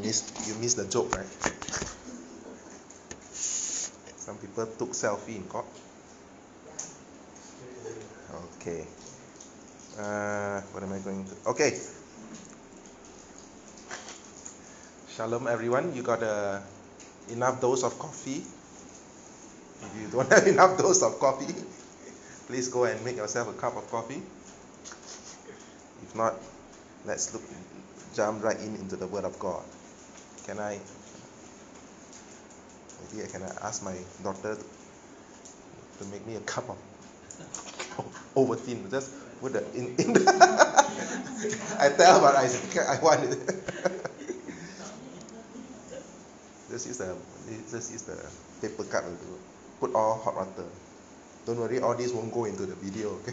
missed the joke, right? Some people took selfie in court. Okay. What am I going to? Okay. Shalom, everyone. You got enough dose of coffee? If you don't have enough dose of coffee, please go and make yourself a cup of coffee. If not, let's jump right into the Word of God. Can I ask my daughter to make me a cup of Ovaltine? Just put the in the I tell her, but I want it. This is the paper cup. Put all hot water. Don't worry, all this won't go into the video, okay?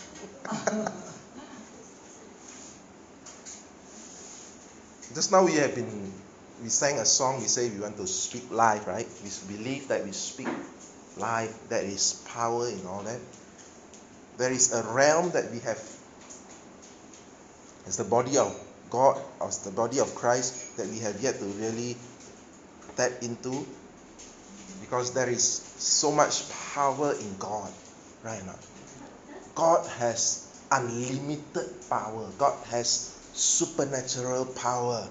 Just now we sang a song. We say we want to speak life, right? We believe that we speak life. There is power in all that. There is a realm that we have as the body of God, as the body of Christ, that we have yet to really tap into, because there is so much power in God right now. God has unlimited power. God has supernatural power.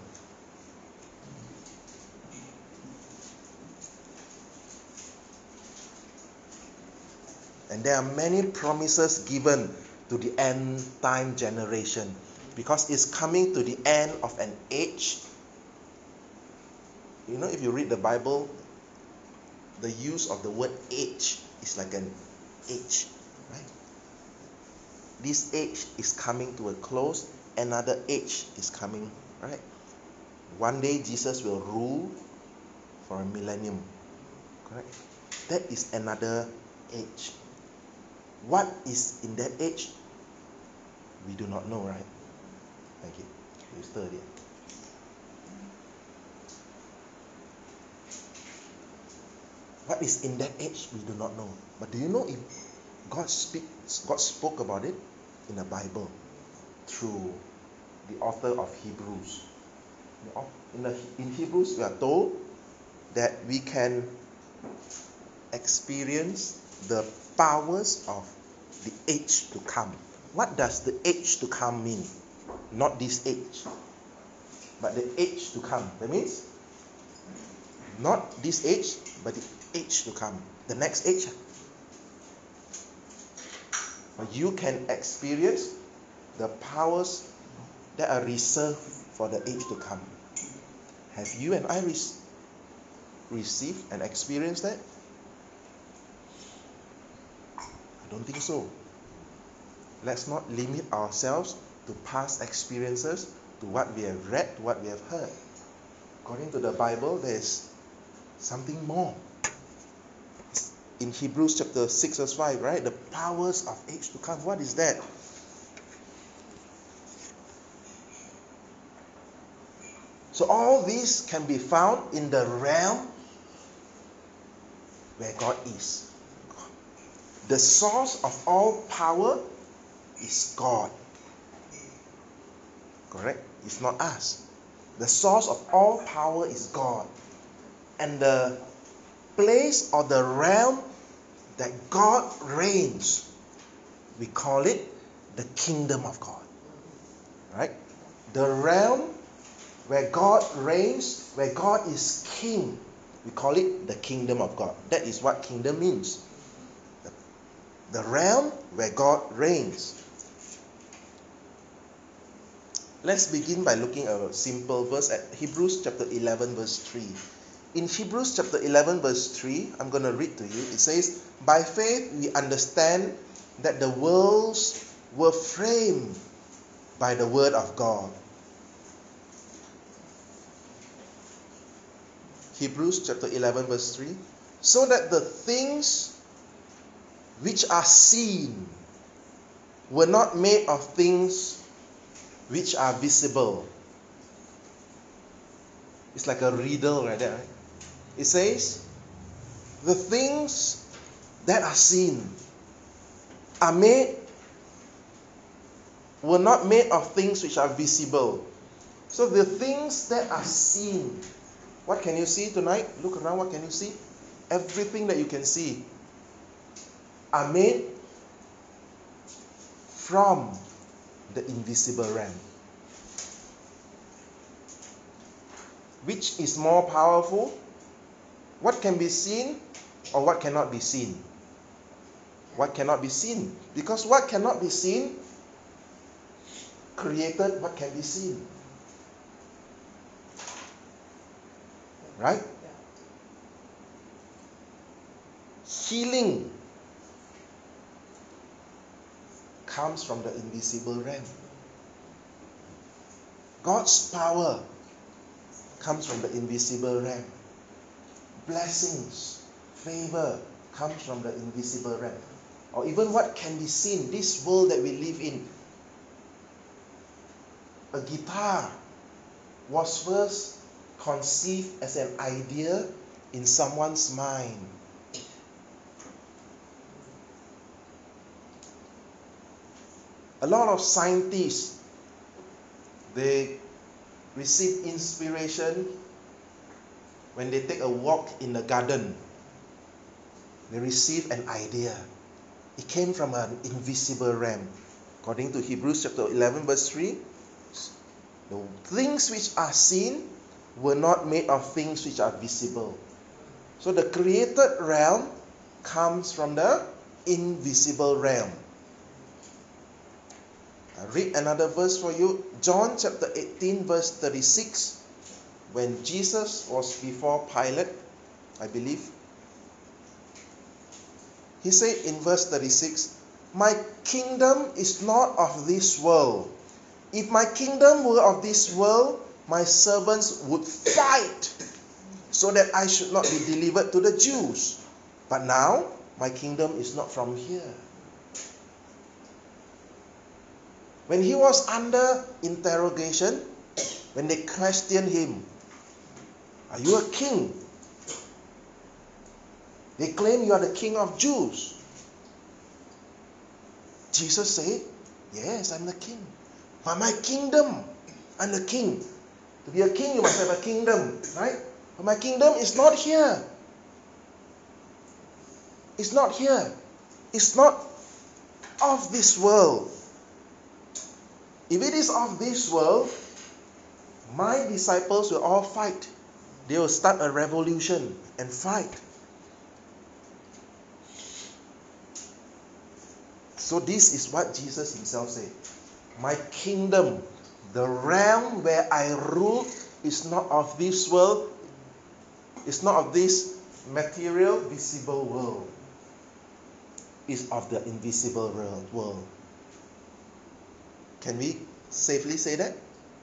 And there are many promises given to the end time generation, because it's coming to the end of an age. You know, if you read the Bible, the use of the word age is like an age, right? This age is coming to a close, another age is coming, right? One day Jesus will rule for a millennium, correct? That is another age. What is in that age? We do not know, right? Thank you. You stir it. What is in that age? We do not know. But do you know if God spoke about it in the Bible through the author of Hebrews? In Hebrews, we are told that we can experience the powers of the age to come. What does the age to come mean? Not this age, but the age to come. That means not this age, but the age to come. The next age. You can experience the powers that are reserved for the age to come. Have you and I received and experienced that? I don't think so. Let's not limit ourselves to past experiences, to what we have read, to what we have heard. According to the Bible, there is something more. In Hebrews chapter 6 verse 5, right? The powers of age to come. What is that? So all these can be found in the realm where God is. The source of all power is God. Correct? It's not us. The source of all power is God. And the place or the realm that God reigns, we call it the kingdom of God. Right? The realm where God reigns, where God is king, we call it the kingdom of God. That is what kingdom means. The realm where God reigns. Let's begin by looking at a simple verse at Hebrews chapter 11 verse 3. In Hebrews chapter 11 verse 3, I'm going to read to you. It says, "By faith we understand that the worlds were framed by the word of God." Hebrews chapter 11 verse 3. "So that the things which are seen were not made of things which are visible." It's like a riddle right there, right? It says, the things that are seen were not made of things which are visible. So the things that are seen, what can you see tonight? Look around, what can you see? Everything that you can see are made from the invisible realm. Which is more powerful? What can be seen or what cannot be seen? What cannot be seen? Because what cannot be seen created what can be seen. Right? Healing comes from the invisible realm. God's power comes from the invisible realm. Blessings, favor comes from the invisible realm. Or even what can be seen, this world that we live in. A guitar was first conceived as an idea in someone's mind. A lot of scientists, they receive inspiration when they take a walk in the garden. They receive an idea. It came from an invisible realm. According to Hebrews chapter 11 verse 3, the things which are seen were not made of things which are visible. So the created realm comes from the invisible realm. I read another verse for you. John chapter 18 verse 36. When Jesus was before Pilate, I believe, he said in verse 36, "My kingdom is not of this world. If my kingdom were of this world, my servants would fight so that I should not be delivered to the Jews. But now, my kingdom is not from here." When he was under interrogation, when they questioned him, "Are you a king?" They claim you are the king of Jews. Jesus said, "Yes, I'm the king. But my kingdom, I'm the king." To be a king, you must have a kingdom, right? But my kingdom is not here. It's not here. It's not of this world. If it is of this world, my disciples will all fight. They will start a revolution and fight. So this is what Jesus himself said. My kingdom, the realm where I rule, is not of this world. It's not of this material, visible world. It's of the invisible world. Can we safely say that?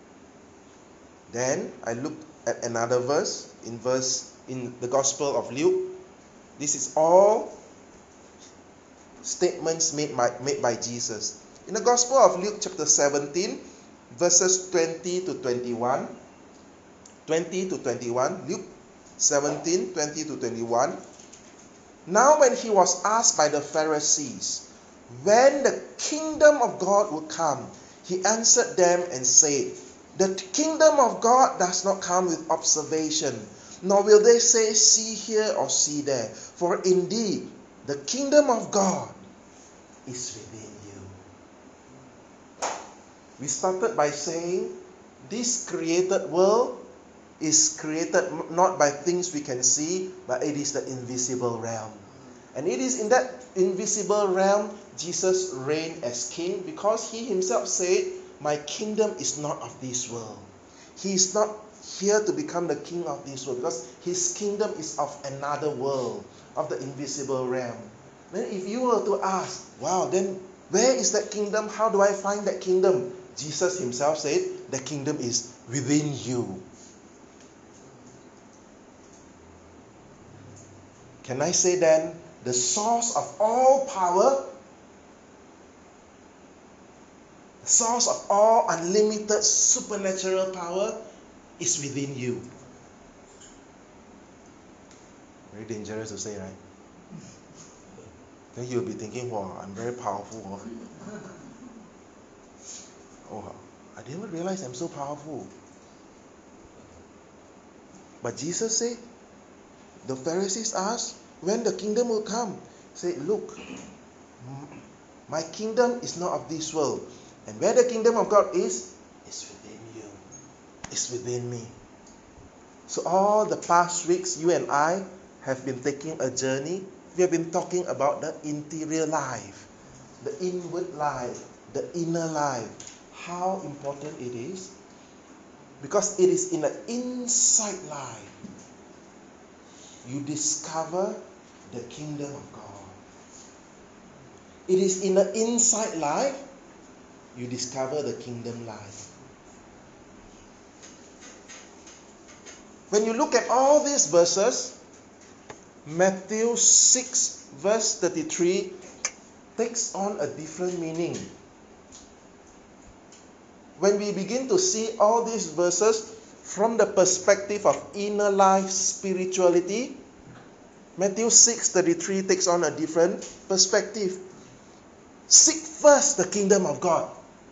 Then I looked at another verse in the Gospel of Luke. This is all statements made by Jesus. In the Gospel of Luke chapter 17, verses 20 to 21. 20 to 21. Luke 17, 20 to 21. Now when he was asked by the Pharisees when the kingdom of God would come, he answered them and said, "The kingdom of God does not come with observation, nor will they say, 'See here' or 'See there.' For indeed, the kingdom of God is within you." We started by saying this created world is created not by things we can see, but it is the invisible realm. And it is in that invisible realm Jesus reigned as king, because he himself said, "My kingdom is not of this world." He is not here to become the king of this world, because his kingdom is of another world, of the invisible realm. Then if you were to ask, wow, then where is that kingdom? How do I find that kingdom? Jesus himself said, the kingdom is within you. Can I say then, the source of all power, the source of all unlimited supernatural power is within you? Very dangerous to say, right? Then you'll be thinking, wow, I'm very powerful. Oh, I didn't realize I'm so powerful. But Jesus said, the Pharisees asked, when the kingdom will come? Say, look, my kingdom is not of this world. And where the kingdom of God is within you. It's within me. So all the past weeks, you and I have been taking a journey. We have been talking about the interior life, the inward life, the inner life. How important it is. Because it is in the inside life you discover the kingdom of God. It is in the inside life you discover the kingdom life. When you look at all these verses, Matthew 6 verse 33 takes on a different meaning. When we begin to see all these verses from the perspective of inner life spirituality, Matthew 6:33 takes on a different perspective. Seek first the kingdom of God.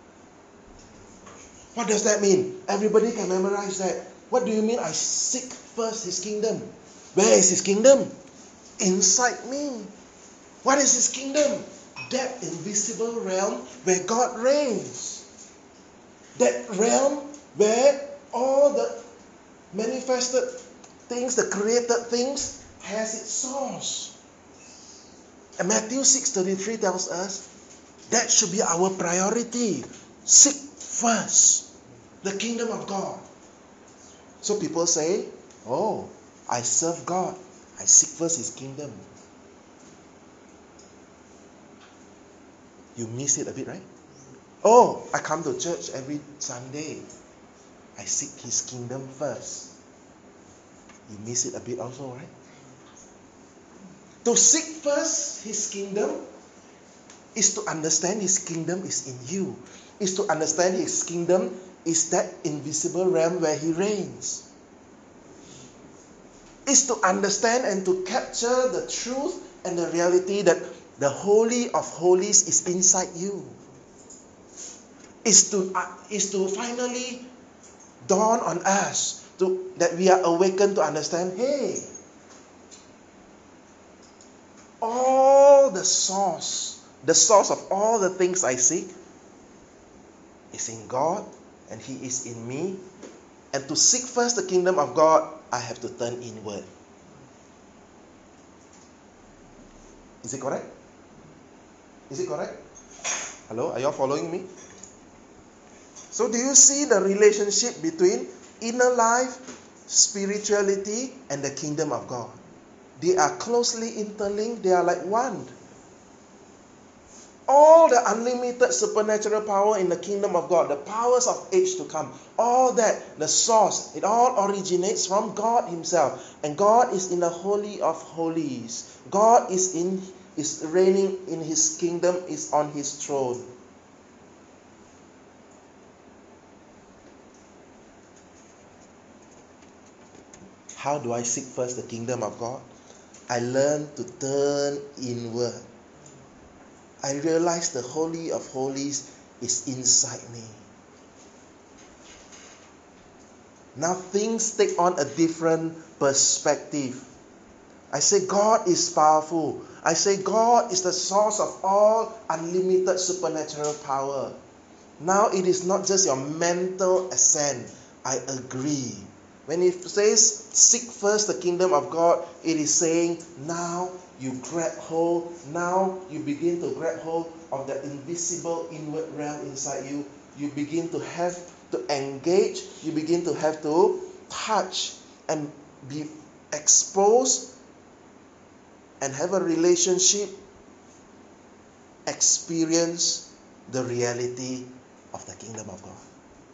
What does that mean? Everybody can memorize that. What do you mean I seek first His kingdom? Where is His kingdom? Inside me. What is His kingdom? That invisible realm where God reigns. That realm where all the manifested things, the created things, has its source. And Matthew 6:33 tells us that should be our priority. Seek first the kingdom of God. So people say, oh, I serve God. I seek first His kingdom. You miss it a bit, right? Oh, I come to church every Sunday. I seek His kingdom first. You miss it a bit also, right? To seek first His kingdom is to understand His kingdom is in you. Is to understand His kingdom is that invisible realm where He reigns. Is to understand and to capture the truth and the reality that the Holy of Holies is inside you. Is to finally dawn on us that we are awakened to understand, hey, all the source of all the things I seek is in God, and He is in me. And to seek first the kingdom of God, I have to turn inward. Is it correct? Is it correct? Hello, are you all following me? So do you see the relationship between inner life, spirituality, and the kingdom of God? They are closely interlinked. They are like one. All the unlimited supernatural power in the kingdom of God, the powers of age to come, all that, the source, it all originates from God Himself. And God is in the Holy of Holies. God is reigning in His kingdom, is on His throne. How do I seek first the kingdom of God? I learn to turn inward. I realize the Holy of Holies is inside me. Now things take on a different perspective. I say God is powerful. I say God is the source of all unlimited supernatural power. Now it is not just your mental assent. I agree. When it says seek first the kingdom of God, it is saying now you grab hold, now you begin to grab hold of the invisible inward realm inside you. You begin to have to engage, you begin to have to touch and be exposed and have a relationship, experience the reality of the kingdom of God.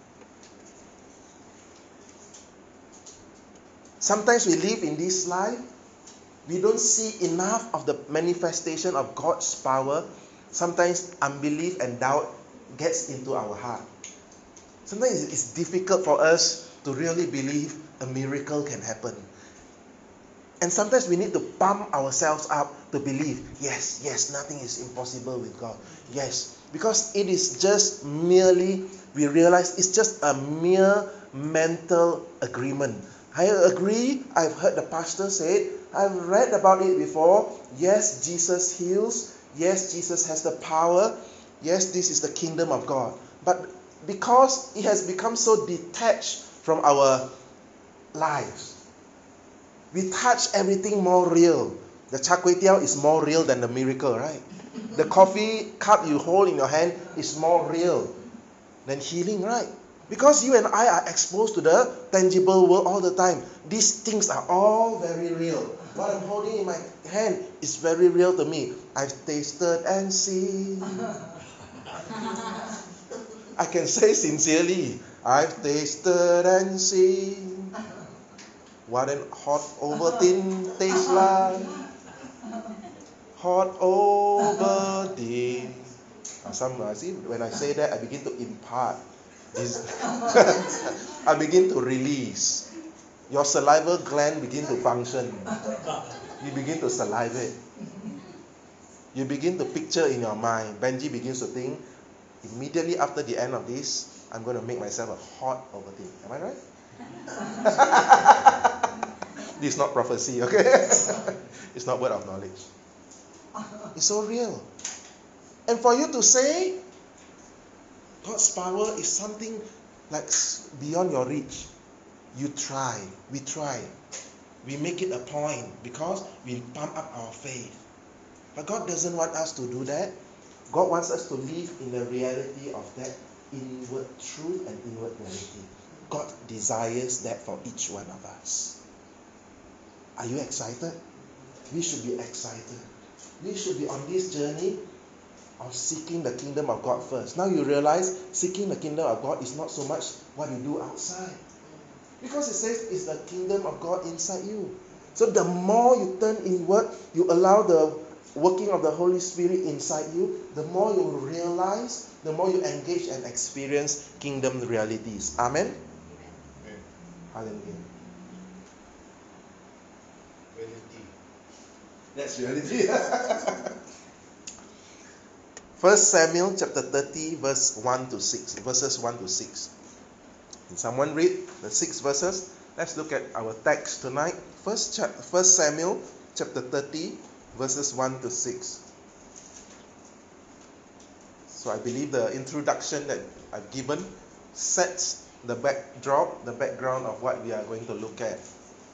Sometimes we live in this life, we don't see enough of the manifestation of God's power. Sometimes unbelief and doubt gets into our heart. Sometimes it's difficult for us to really believe a miracle can happen. And sometimes we need to pump ourselves up to believe, yes, nothing is impossible with God. Yes, because it is just merely, we realize it's just a mere mental agreement. I agree. I've heard the pastor say it. I've read about it before. Yes, Jesus heals. Yes, Jesus has the power. Yes, this is the kingdom of God. But because it has become so detached from our lives, we touch everything more real. The char kway teow is more real than the miracle, right? The coffee cup you hold in your hand is more real than healing, right? Because you and I are exposed to the tangible world all the time. These things are all very real. What I'm holding in my hand is very real to me. I've tasted and seen. I can say sincerely, I've tasted and seen what an hot Ovaltine tastes like. Hot Ovaltine. See, when I say that, I begin to impart this. I begin to release. Your saliva gland begin to function. You begin to salivate. You begin to picture in your mind. Benji begins to think, immediately after the end of this, I'm going to make myself a hot Ovaltine. Am I right? This is not prophecy, okay? It's not word of knowledge. It's so real. And for you to say, God's power is something like beyond your reach. You try. We try. We make it a point because we pump up our faith. But God doesn't want us to do that. God wants us to live in the reality of that inward truth and inward reality. God desires that for each one of us. Are you excited? We should be excited. We should be on this journey of seeking the kingdom of God first. Now you realize seeking the kingdom of God is not so much what you do outside. Because it says it's the kingdom of God inside you. So the more you turn inward, you allow the working of the Holy Spirit inside you, the more you realize, the more you engage and experience kingdom realities. Amen? Amen. Hallelujah. Reality. That's reality. 1 Samuel chapter 30 verse 1 to 6. Verses 1 to 6. Can someone read the 6 verses? Let's look at our text tonight. First Samuel chapter 30 verses 1 to 6. So I believe the introduction that I've given sets the backdrop, the background of what we are going to look at.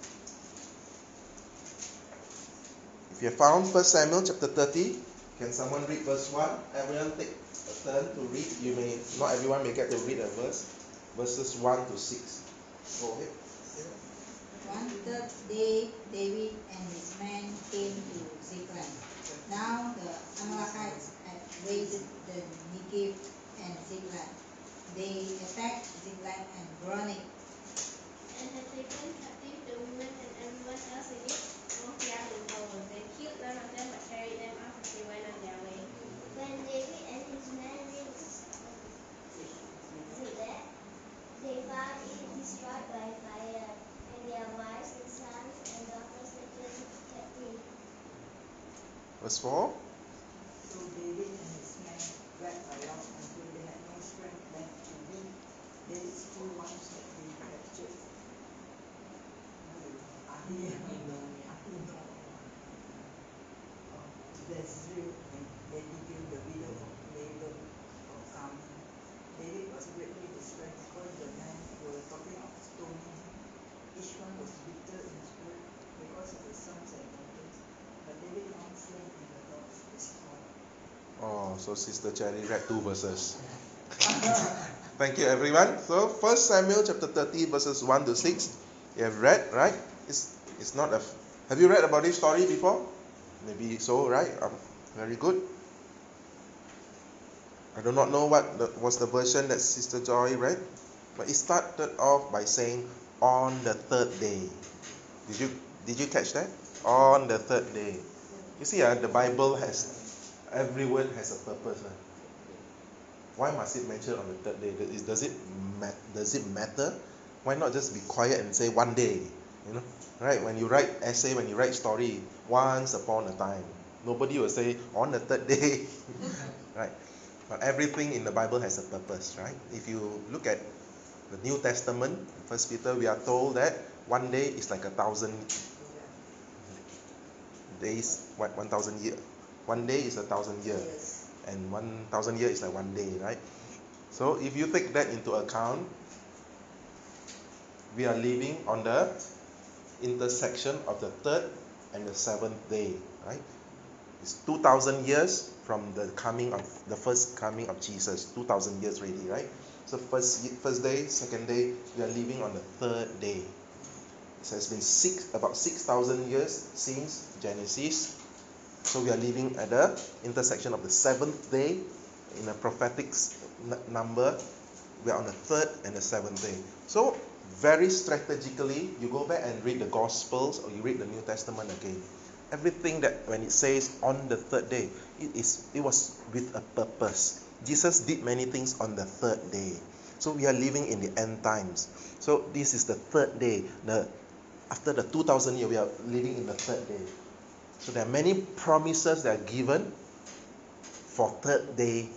If you have found 1 Samuel chapter 30, can someone read verse 1? Everyone take a turn to read. Not everyone may get to read a verse. Verses 1 to 6. Go ahead. One third day, David and his men came to Ziklag. Now the Amalekites had raided the Negev and Ziklag. They attacked Ziklag and burned it. And had taken captive the women and everyone else in it, both young and old. They killed none of them but carried them off as they went on their way. When David and his men reached Ziklag, they found it destroyed by fire, and their wives and sons and daughters taken captive. Verse 4. So David and his men wept aloud until they had no strength left to weep. David's two wives that they captured, Bezril and Abigail, the widow of Nabal of Carmel. David was greatly distressed because the men were talking of stoning him. Each one was bitter in spirit because of his sons and daughters. But David found strength in the Lord his God. Oh, so Sister Cherry read 2 verses. Thank you, everyone. So 1 Samuel chapter 30 verses 1 to 6. You have read, right? It's not a. Have you read about this story before? Maybe so, right? Very good. I do not know what was the version that Sister Joy read, but it started off by saying, "On the third day." Did you catch that? On the third day. You see, the Bible has every word has a purpose. Why must it mention on the third day? Does it matter? Why not just be quiet and say one day? You know, right? When you write essay, when you write story, once upon a time. Nobody will say on the third day, right? But everything in the Bible has a purpose, right? If you look at the New Testament, First Peter, we are told that 1 day is like 1,000 days, 1,000 years. 1 day is 1,000 years, Yes. and 1,000 years is like 1 day, right? So if you take that into account, we are living on the intersection of the third and the seventh day, right? It's 2,000 years from the first coming of Jesus. 2,000 years already, right? So first day, second day, we are living on the third day. It has been about 6,000 years since Genesis. So we are living at the intersection of the seventh day in a prophetic number. We are on the third and the seventh day. So very strategically, you go back and read the Gospels or you read the New Testament again. Everything that when it says on the third day, it was with a purpose. Jesus did many things on the third day. So we are living in the end times. So this is the third day. After the 2,000 years, we are living in the third day. So there are many promises that are given for third day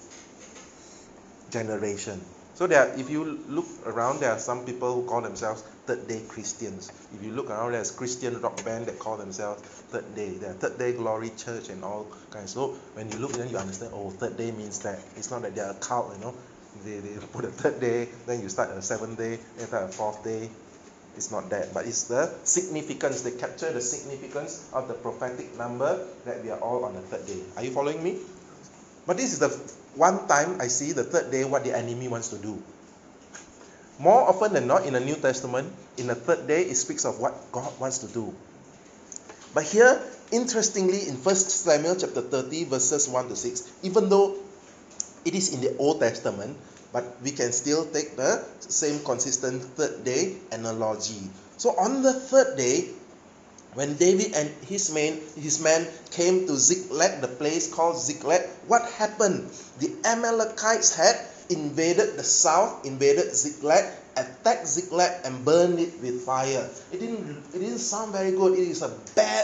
generation. So if you look around, there are some people who call themselves third day Christians. If you look around, there's Christian rock band that call themselves third day. There are third day glory church and all kinds. So when you look, then you understand, third day means that. It's not that they are a cult, They put a third day, then you start a seventh day, then start a fourth day. It's not that, but it's the significance. They capture the significance of the prophetic number that we are all on the third day. Are you following me? But this is the one time I see the third day what the enemy wants to do. More often than not in the New Testament, in the third day, it speaks of what God wants to do. But here, interestingly, in 1 Samuel chapter 30, verses 1 to 6, even though it is in the Old Testament, but we can still take the same consistent third day analogy. So on the third day, when David and his men came to Ziklag, the place called Ziklag, what happened? The Amalekites had invaded the south, invaded Ziklag, attacked Ziklag and burned it with fire. It didn't sound very good. It is a bad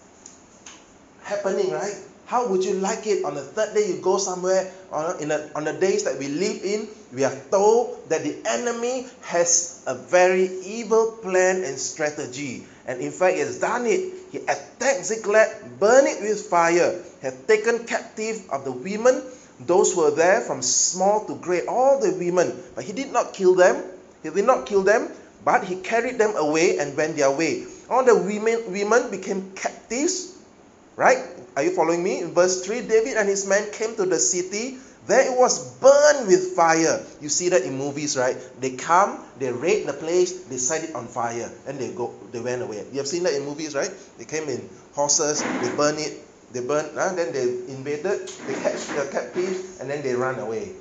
happening, right? How would you like it on the third day you go somewhere on the days that we live in? We are told that the enemy has a very evil plan and strategy. And in fact, he has done it. He attacked Ziklag, burned it with fire, had taken captive of the women, those who were there from small to great, all the women. But he did not kill them. He did not kill them, but he carried them away and went their way. All the women became captives. Right? Are you following me? In verse 3, David and his men came to the city. There it was burned with fire. You see that in movies, right? They come, they raid the place, they set it on fire, and they went away. You have seen that in movies, right? They came in horses, they burn it, then they invaded, they catch the captives, and then they run away.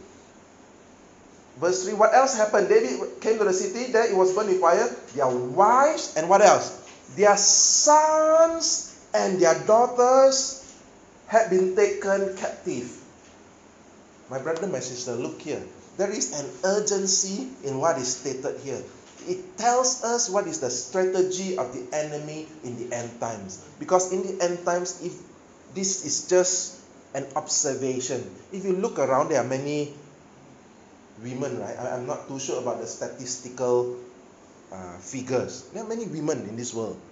Verse 3, what else happened? David came to the city, there it was burned with fire. Their wives, and what else? Their sons and their daughters had been taken captive. My brother, my sister, look here. There is an urgency in what is stated here. It tells us what is the strategy of the enemy in the end times. Because in the end times, if this is just an observation, if you look around, there are many women, right? I'm not too sure about the statistical figures. There are many women in this world.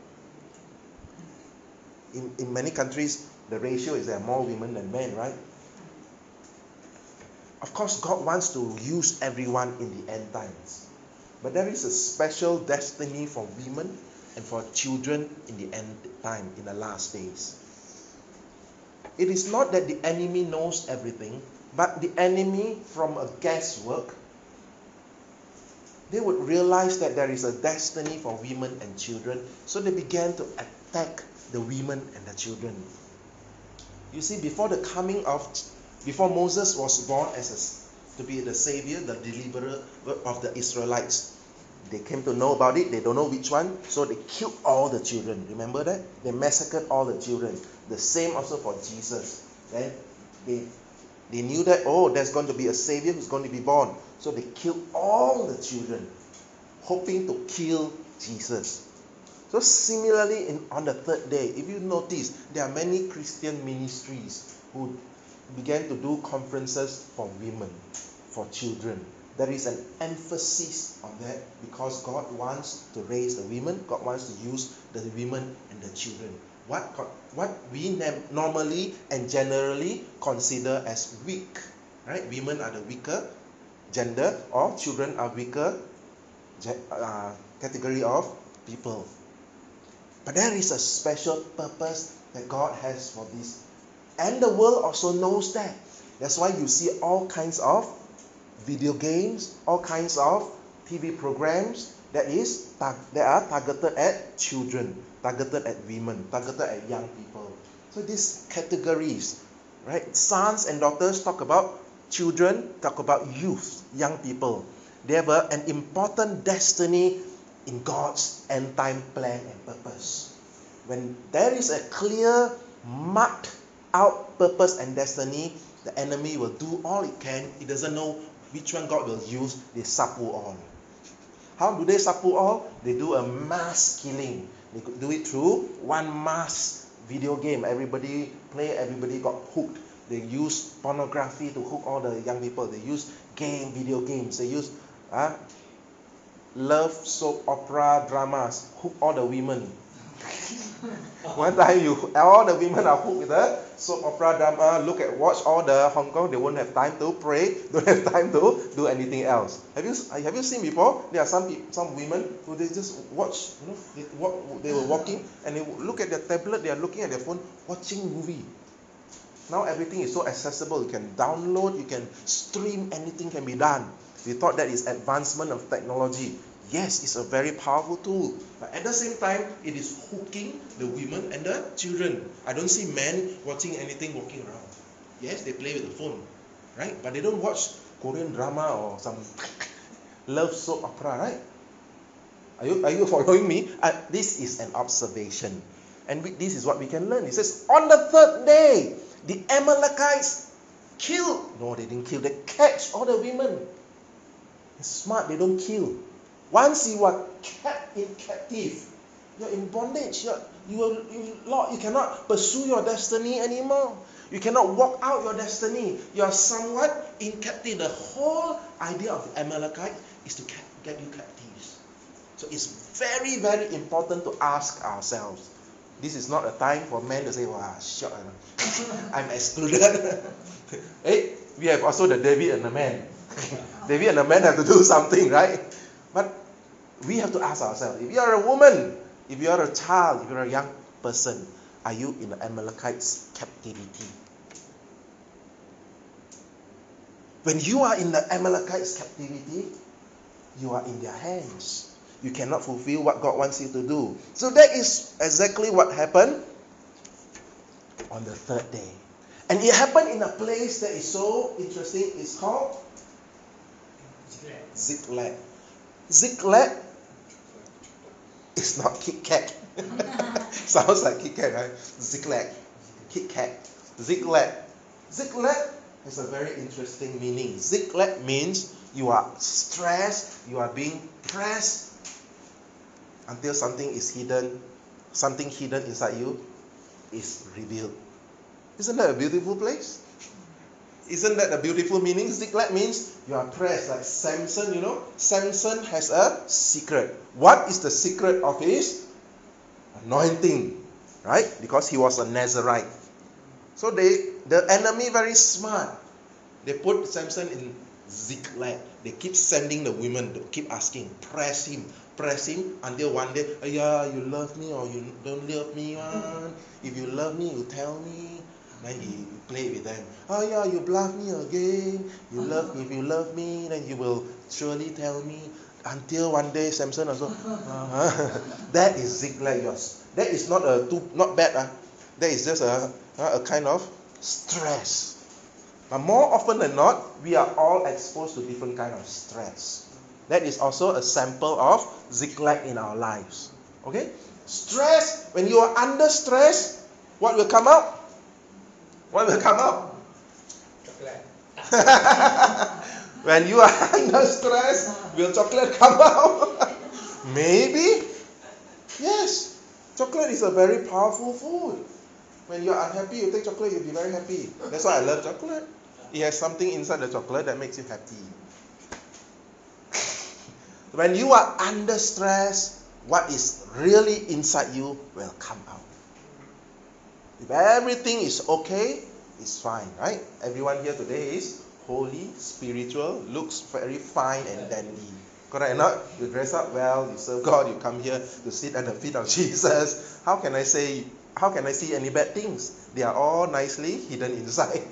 In many countries, the ratio is there are more women than men, right? Of course, God wants to use everyone in the end times. But there is a special destiny for women and for children in the end time, in the last days. It is not that the enemy knows everything, but the enemy, from a guesswork, they would realize that there is a destiny for women and children, so they began to attack the women and the children. You see, before Moses was born to be the savior, the deliverer of the Israelites, they came to know about it. They don't know which one, so they killed all the children. Remember that? They massacred all the children. The same also for Jesus. Then they knew that, there's going to be a savior who's going to be born. So they killed all the children, hoping to kill Jesus. So similarly, on the third day, if you notice, there are many Christian ministries who began to do conferences for women, for children. There is an emphasis on that because God wants to raise the women. God wants to use the women and the children. What we normally and generally consider as weak, right? Women are the weaker gender, or children are weaker category of people. But there is a special purpose that God has for this. And the world also knows that. That's why you see all kinds of video games, all kinds of TV programs that are targeted at children, targeted at women, targeted at young people. So these categories, right? Sons and daughters talk about children, talk about youth, young people. They have an important destiny in God's end time plan and purpose. When there is a clear, marked out purpose and destiny, the enemy will do all it can. It doesn't know which one God will use. They sapu all. How do they sapu all? They do a mass killing. They could do it through one mass video game. Everybody play, everybody got hooked. They use pornography to hook all the young people. They use video games. They use love soap opera dramas, hook all the women. One time all the women are hooked with the soap opera drama, watch all the Hong Kong, they won't have time to pray, don't have time to do anything else. Have you seen before? There are some women who they just watch, they were walking and they look at their tablet, they are looking at their phone, watching movie. Now everything is so accessible, you can download, you can stream, anything can be done. We thought that is advancement of technology. Yes, it's a very powerful tool. But at the same time, it is hooking the women and the children. I don't see men watching anything walking around. Yes, they play with the phone, right? But they don't watch Korean drama or some love soap opera, right? Are you following me? This is an observation. And this is what we can learn. It says, on the third day, the Amalekites no, they didn't kill, they catch all the women. It's smart, they don't kill. Once you are kept in captive, you're in bondage. You cannot pursue your destiny anymore. You cannot walk out your destiny. You are somewhat in captivity. The whole idea of the Amalekite is to get you captives. So it's very, very important to ask ourselves. This is not a time for men to say, "Wow, shut up, I'm excluded." Hey, we have also the David and the man. David and the man have to do something, right? But we have to ask ourselves, if you are a woman, if you are a child, if you are a young person, are you in the Amalekites' captivity? When you are in the Amalekites' captivity, you are in their hands. You cannot fulfill what God wants you to do. So that is exactly what happened on the third day. And it happened in a place that is so interesting. It's called Ziklag. Ziklag is not Kit Kat. Sounds like Kit Kat, right? Ziklag. Kit Kat. Ziklag. Ziklag has a very interesting meaning. Ziklag means you are stressed, you are being pressed until something is hidden, something hidden inside you is revealed. Isn't that a beautiful place? Isn't that a beautiful meaning? Ziklag means you are pressed, like Samson, Samson has a secret. What is the secret of his anointing? Right? Because he was a Nazirite. So the enemy very smart. They put Samson in Ziklag. They keep sending the women to keep asking, press him until one day, you love me or you don't love me, one. If you love me, you tell me. Then he played with them. You bluff me again. If you love me, then you will surely tell me. Until one day, Samson also. That is Ziklag. That is not bad. That is just a kind of stress. But more often than not, we are all exposed to different kind of stress. That is also a sample of Ziklag in our lives. Okay? Stress. When you are under stress, what will come out? What will come out? Chocolate. When you are under stress, will chocolate come out? Maybe. Yes. Chocolate is a very powerful food. When you are unhappy, you take chocolate, you'll be very happy. That's why I love chocolate. It has something inside the chocolate that makes you happy. When you are under stress, what is really inside you will come out. If everything is okay, it's fine, right? Everyone here today is holy, spiritual, looks very fine and dandy. Correct or not? You dress up well, you serve God, you come here to sit at the feet of Jesus. How can I see any bad things? They are all nicely hidden inside.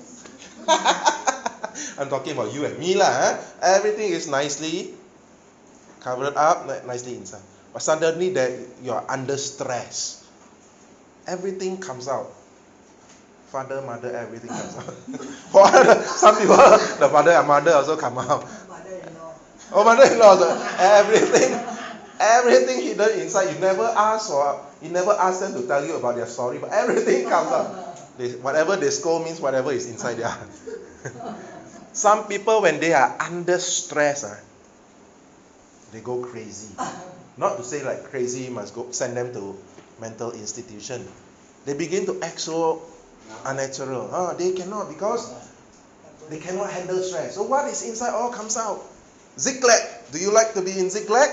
I'm talking about you and me lah. Everything is nicely covered up, nicely inside. But suddenly that you are under stress. Everything comes out. Father, mother, everything comes out. Some people, the father and mother also come out. Mother-in-law. Oh, mother-in-law also. Everything hidden inside. You never ask them to tell you about their story, but everything comes out. Whatever they scold means whatever is inside their heart. Some people, when they are under stress, they go crazy. Not to say like crazy, you must go send them to mental institution. They begin to act so unnatural. They cannot because they cannot handle stress. So what is inside all comes out. Ziklag. Do you like to be in Ziklag?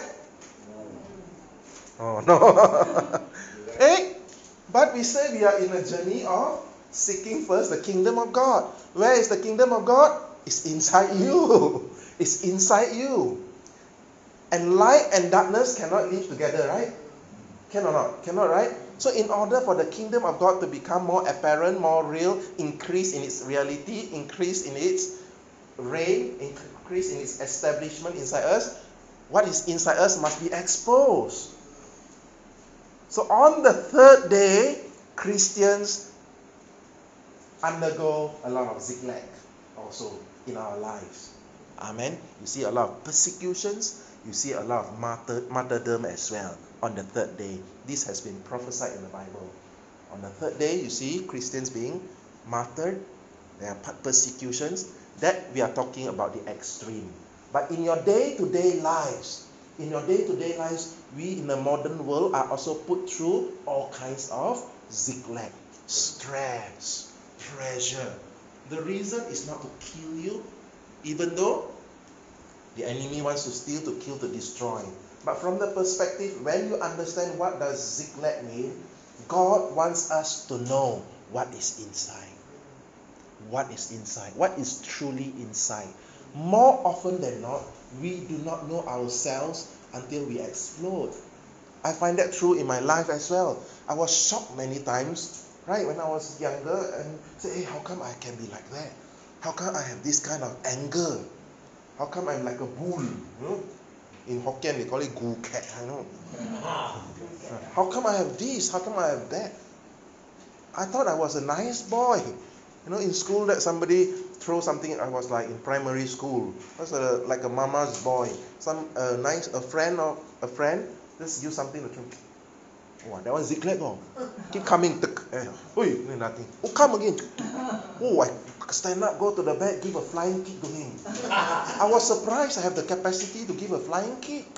Oh no. Hey, but we say we are in a journey of seeking first the kingdom of God. Where is the kingdom of God? It's inside you. It's inside you. And light and darkness cannot live together, right? Can or not? Cannot, right? So in order for the kingdom of God to become more apparent, more real, increase in its reality, increase in its reign, increase in its establishment inside us, what is inside us must be exposed. So on the third day, Christians undergo a lot of ziklag also in our lives. Amen. You see a lot of persecutions. You see a lot of martyrdom as well on the third day. This has been prophesied in the Bible. On the third day, you see Christians being martyred. There are persecutions. That we are talking about the extreme. But in your day-to-day lives, we in the modern world are also put through all kinds of ziklag, stress, pressure. The reason is not to kill you, even though the enemy wants to steal, to kill, to destroy. But from the perspective, when you understand what does ziklag mean, God wants us to know what is inside. What is inside? What is truly inside? More often than not, we do not know ourselves until we explode. I find that true in my life as well. I was shocked many times, right, when I was younger, and say, hey, how come I can be like that? How come I have this kind of anger? How come I'm like a bull? In Hokkien, they call it gu cat. How come I have this? How come I have that? I thought I was a nice boy. In school that somebody throw something. I was like in primary school. I was like a mama's boy. A friend just use something to throw. Wow, that one ziklag. Keep coming. Nothing. Oh, come again. Oh, I stand up, go to the back, give a flying kick to him. I was surprised I have the capacity to give a flying kick.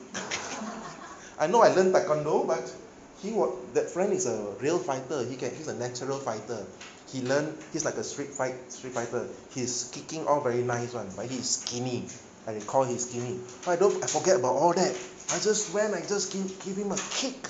I know I learned taekwondo, but that friend is a real fighter. He's a natural fighter. He's like a street fighter. His kicking all very nice one, but he's skinny. I recall he's skinny. I forget about all that. I just give him a kick.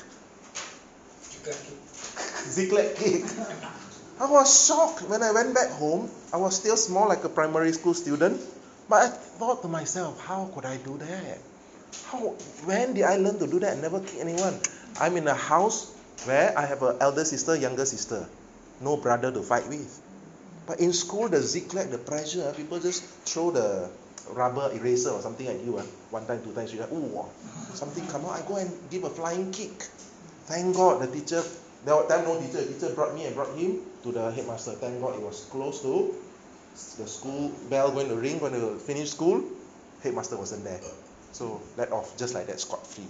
Ziklag kick. I was shocked when I went back home. I was still small, like a primary school student. But I thought to myself, how could I do that? When did I learn to do that? I never kick anyone. I'm in a house where I have an elder sister, younger sister. No brother to fight with. But in school, the ziklag, the pressure, people just throw the rubber eraser or something at you. One time, two times, you something come out. I go and give a flying kick. Thank God the teacher, there was time no teacher. The teacher brought me and brought him to the headmaster. Thank God it was close to the school bell going to ring, going to finish school. Headmaster wasn't there. So let off just like that, scot-free.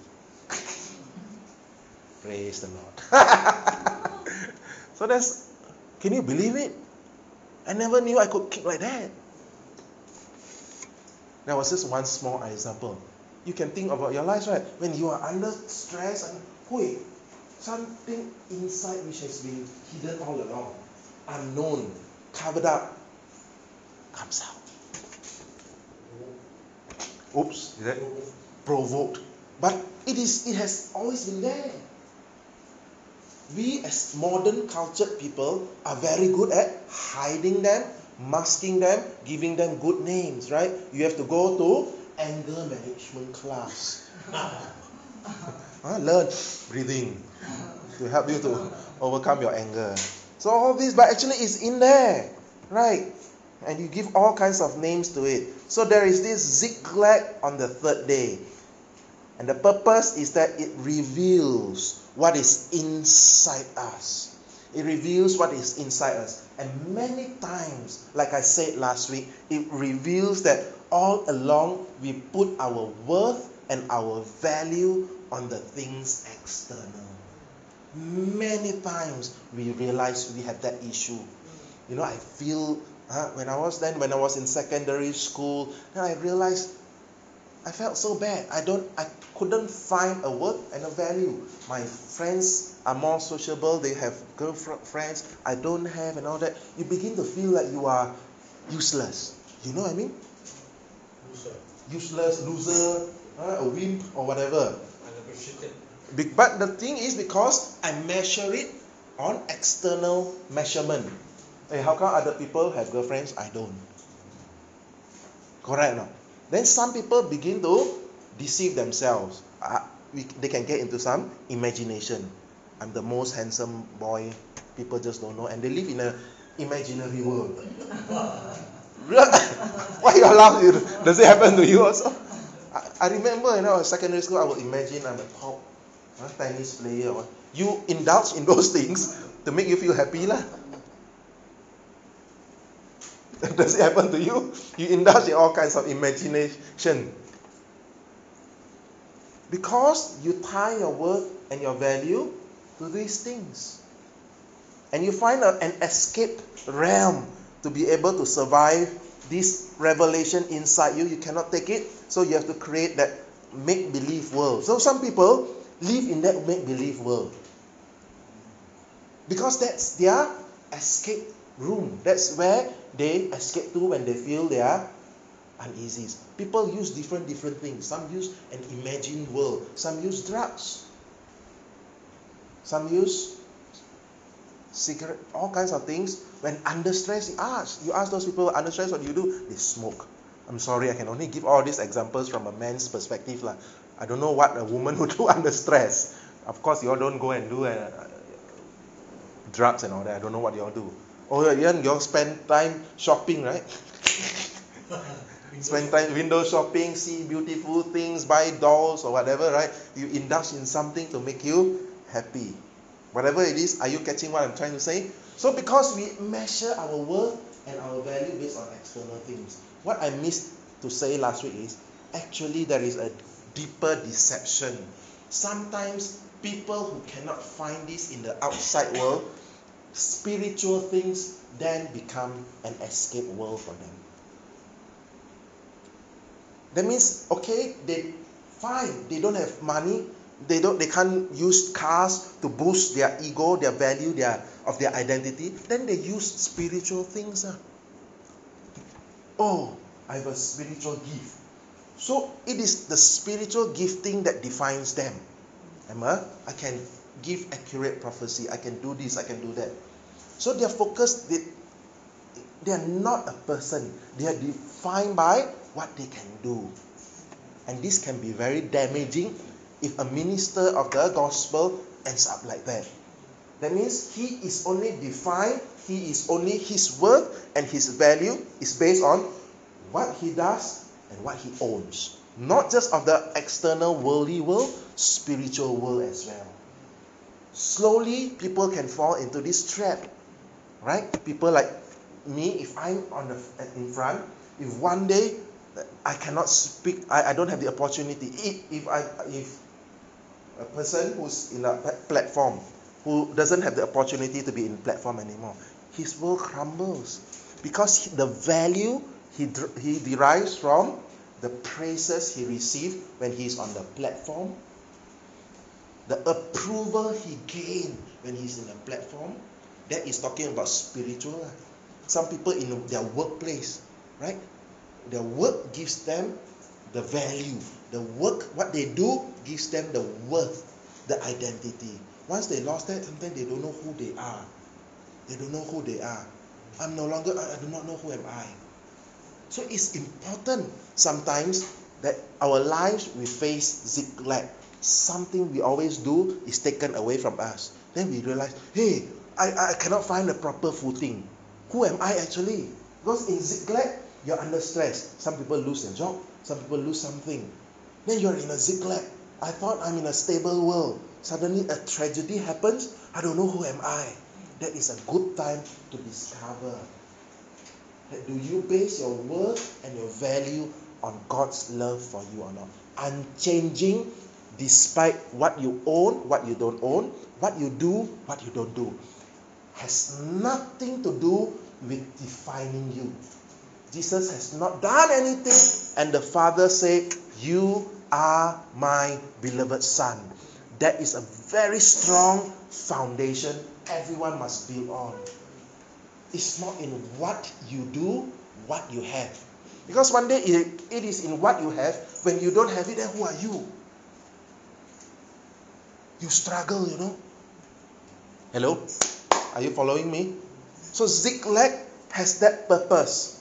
Praise the Lord. So can you believe it? I never knew I could kick like that. That was just one small example. You can think about your lives, right? When you are under stress and something inside which has been hidden all along, unknown, covered up, comes out. Oops, is that? provoked. But it has always been there. We as modern cultured people are very good at hiding them, masking them, giving them good names, right? You have to go to anger management class. Learn breathing to help you to overcome your anger. So all this, but actually it's in there, right? And you give all kinds of names to it. So there is this Ziklag on the third day. And the purpose is that it reveals what is inside us. It reveals what is inside us. And many times, like I said last week, it reveals that all along we put our worth and our value on the things external. Many times we realize we have that issue. You know, I feel when I was in secondary school, then I realized I felt so bad. I couldn't find a worth and a value. My friends are more sociable. They have girlfriends. I don't have, and all that. You begin to feel like you are useless. You know what I mean? Loser. Useless, loser, a wimp or whatever. Unappreciated. But the thing is, because I measure it on external measurement. Hey, how come other people have girlfriends? I don't. Correct or not? Then some people begin to deceive themselves. They can get into some imagination. I'm the most handsome boy. People just don't know. And they live in an imaginary world. Why you laughing? Does it happen to you also? I remember, in secondary school, I would imagine I'm a top tennis player. You indulge in those things to make you feel happy lah. Does it happen to you? You indulge in all kinds of imagination. Because you tie your worth and your value to these things. And you find an escape realm to be able to survive this revelation inside you. You cannot take it, so you have to create that make-believe world. So some people live in that make-believe world. Because that's their escape room. That's where they escape to when they feel they are uneasy. People use different things. Some use an imagined world. Some use drugs. Some use cigarette, all kinds of things. When under stress, you ask those people under stress, what do? They smoke. I'm sorry, I can only give all these examples from a man's perspective lah. I don't know what a woman would do under stress. Of course, you all don't go and do drugs and all that. I don't know what you all do. Oh yeah, you all spend time shopping, right? Spend time window shopping, see beautiful things, buy dolls or whatever, right? You indulge in something to make you happy. Whatever it is, are you catching what I'm trying to say? So because we measure our worth and our value based on external things. What I missed to say last week is, actually there is a deeper deception. Sometimes people who cannot find this in the outside world, spiritual things then become an escape world for them. That means, okay, they don't have money, they can't use cars to boost their ego, their value, their identity. Then they use spiritual things. Oh, I have a spiritual gift. So it is the spiritual gifting that defines them. I can give accurate prophecy. I can do this, I can do that. So their focus, they are not a person. They are defined by what they can do. And this can be very damaging if a minister of the gospel ends up like that. That means he is only defined, his worth and his value is based on what he does and what he owns. Not just of the external worldly world, spiritual world as well. Slowly, people can fall into this trap. Right? People like me, if I'm in front, if one day I cannot speak, I don't have the opportunity. If a person who's in a platform, who doesn't have the opportunity to be in platform anymore, his world crumbles. Because the value he derives from the praises he received when he's on the platform, the approval he gained when he's in a platform, that is talking about spiritual. Some people in their workplace, right? Their work gives them the value. The work, what they do, gives them the worth, the identity. Once they lost that, sometimes they don't know who they are. They don't know who they are. I do not know who am I. So it's important sometimes that our lives we face zigzag. Something we always do is taken away from us. Then we realize, hey, I cannot find the proper footing. Who am I actually? Because in zigzag, you're under stress. Some people lose their job. Some people lose something. Then you're in a zigzag. I thought I'm in a stable world. Suddenly a tragedy happens. I don't know who am I. That is a good time to discover. Do you base your worth and your value on God's love for you or not? Unchanging despite what you own, what you don't own, what you do, what you don't do. Has nothing to do with defining you. Jesus has not done anything, and the Father said, you are my beloved Son. That is a very strong foundation everyone must build on. It's not in what you do, what you have. Because one day it is in what you have. When you don't have it, then who are you? You struggle, you know. Hello? Are you following me? So zigzag has that purpose.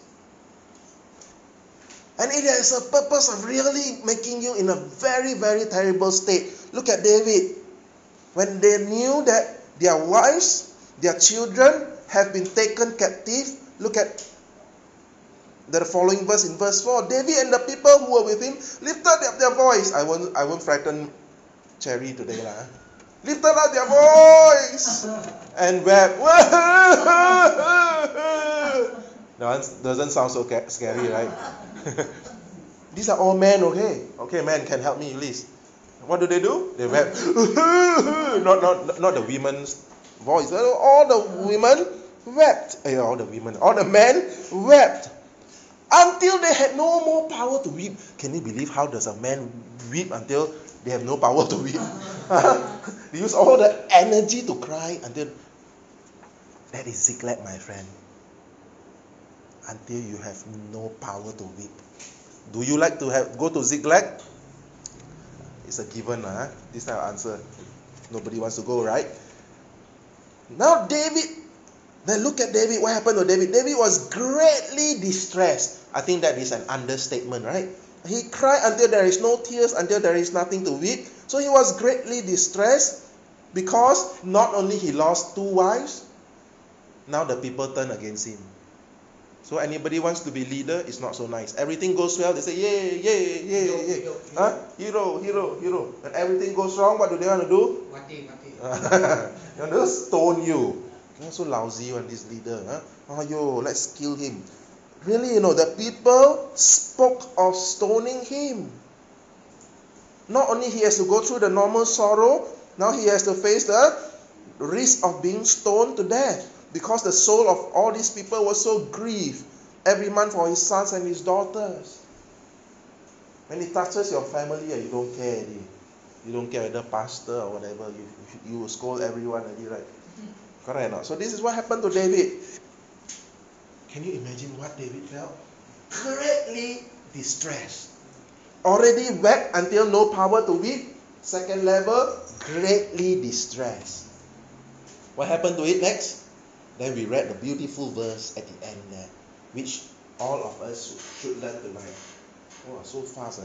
And it has a purpose of really making you in a very, very terrible state. Look at David. When they knew that their wives, their children have been taken captive, look at the following verse in verse 4. David and the people who were with him lifted up their voice. I won't frighten Cherry today lah. Lifted up their voice and wept. That doesn't sound so scary, right? These are all men, okay? Okay, men can help me, please. What do? They wept. not the women's voice. All the women wept. All the men wept. Until they had no more power to weep. Can you believe how does a man weep until they have no power to weep? They use all the energy to cry until... That is zigzag, my friend. Until you have no power to weep. Do you like to go to zigzag? It's a given, this type of answer. Nobody wants to go, right? Now then look at David. What happened to David? David was greatly distressed. I think that is an understatement, right? He cried until there is no tears, until there is nothing to weep. So he was greatly distressed because not only he lost 2 wives, now the people turn against him. So anybody wants to be leader, it's not so nice. Everything goes well, they say, yay, yay, yay, yay. Hero. When everything goes wrong, what do they want to do? Mati. They want to stone you. You're so lousy one, this leader. Let's kill him. Really, the people spoke of stoning him. Not only he has to go through the normal sorrow, now he has to face the risk of being stoned to death. Because the soul of all these people was so grieved every month for his sons and his daughters. When it touches your family, you don't care. You don't care whether pastor or whatever. You will scold everyone, right? Correct or not? So this is what happened to David. Can you imagine what David felt? Greatly distressed. Already wept until no power to weep. Second level, greatly distressed. What happened to it next? Then we read the beautiful verse at the end there, which all of us should learn tonight. Oh, so fast.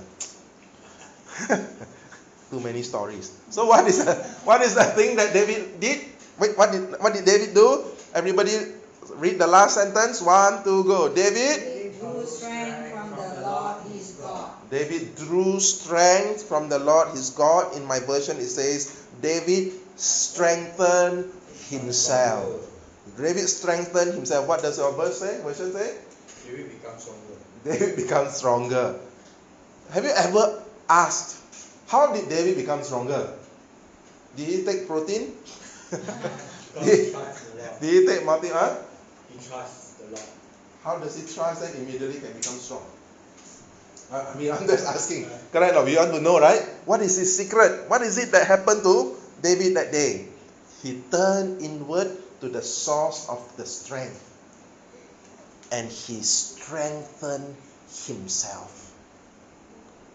Too many stories. So what is the thing that David did? Wait, what did David do? Everybody read the last sentence. 1, 2, go. David drew strength from the Lord his God. David drew strength from the Lord his God. In my version it says, David strengthened himself. David strengthened himself. What does your version say? David becomes stronger. David becomes stronger. Have you ever asked, how did David become stronger? Did he take protein? Because he trusts the Lord. Did he take multi? He trusts the Lord. How does he trust that immediately can become strong? I'm just asking. Correct? We want to know, right? What is his secret? What is it that happened to David that day? He turned inward to the source of the strength. And he strengthened himself.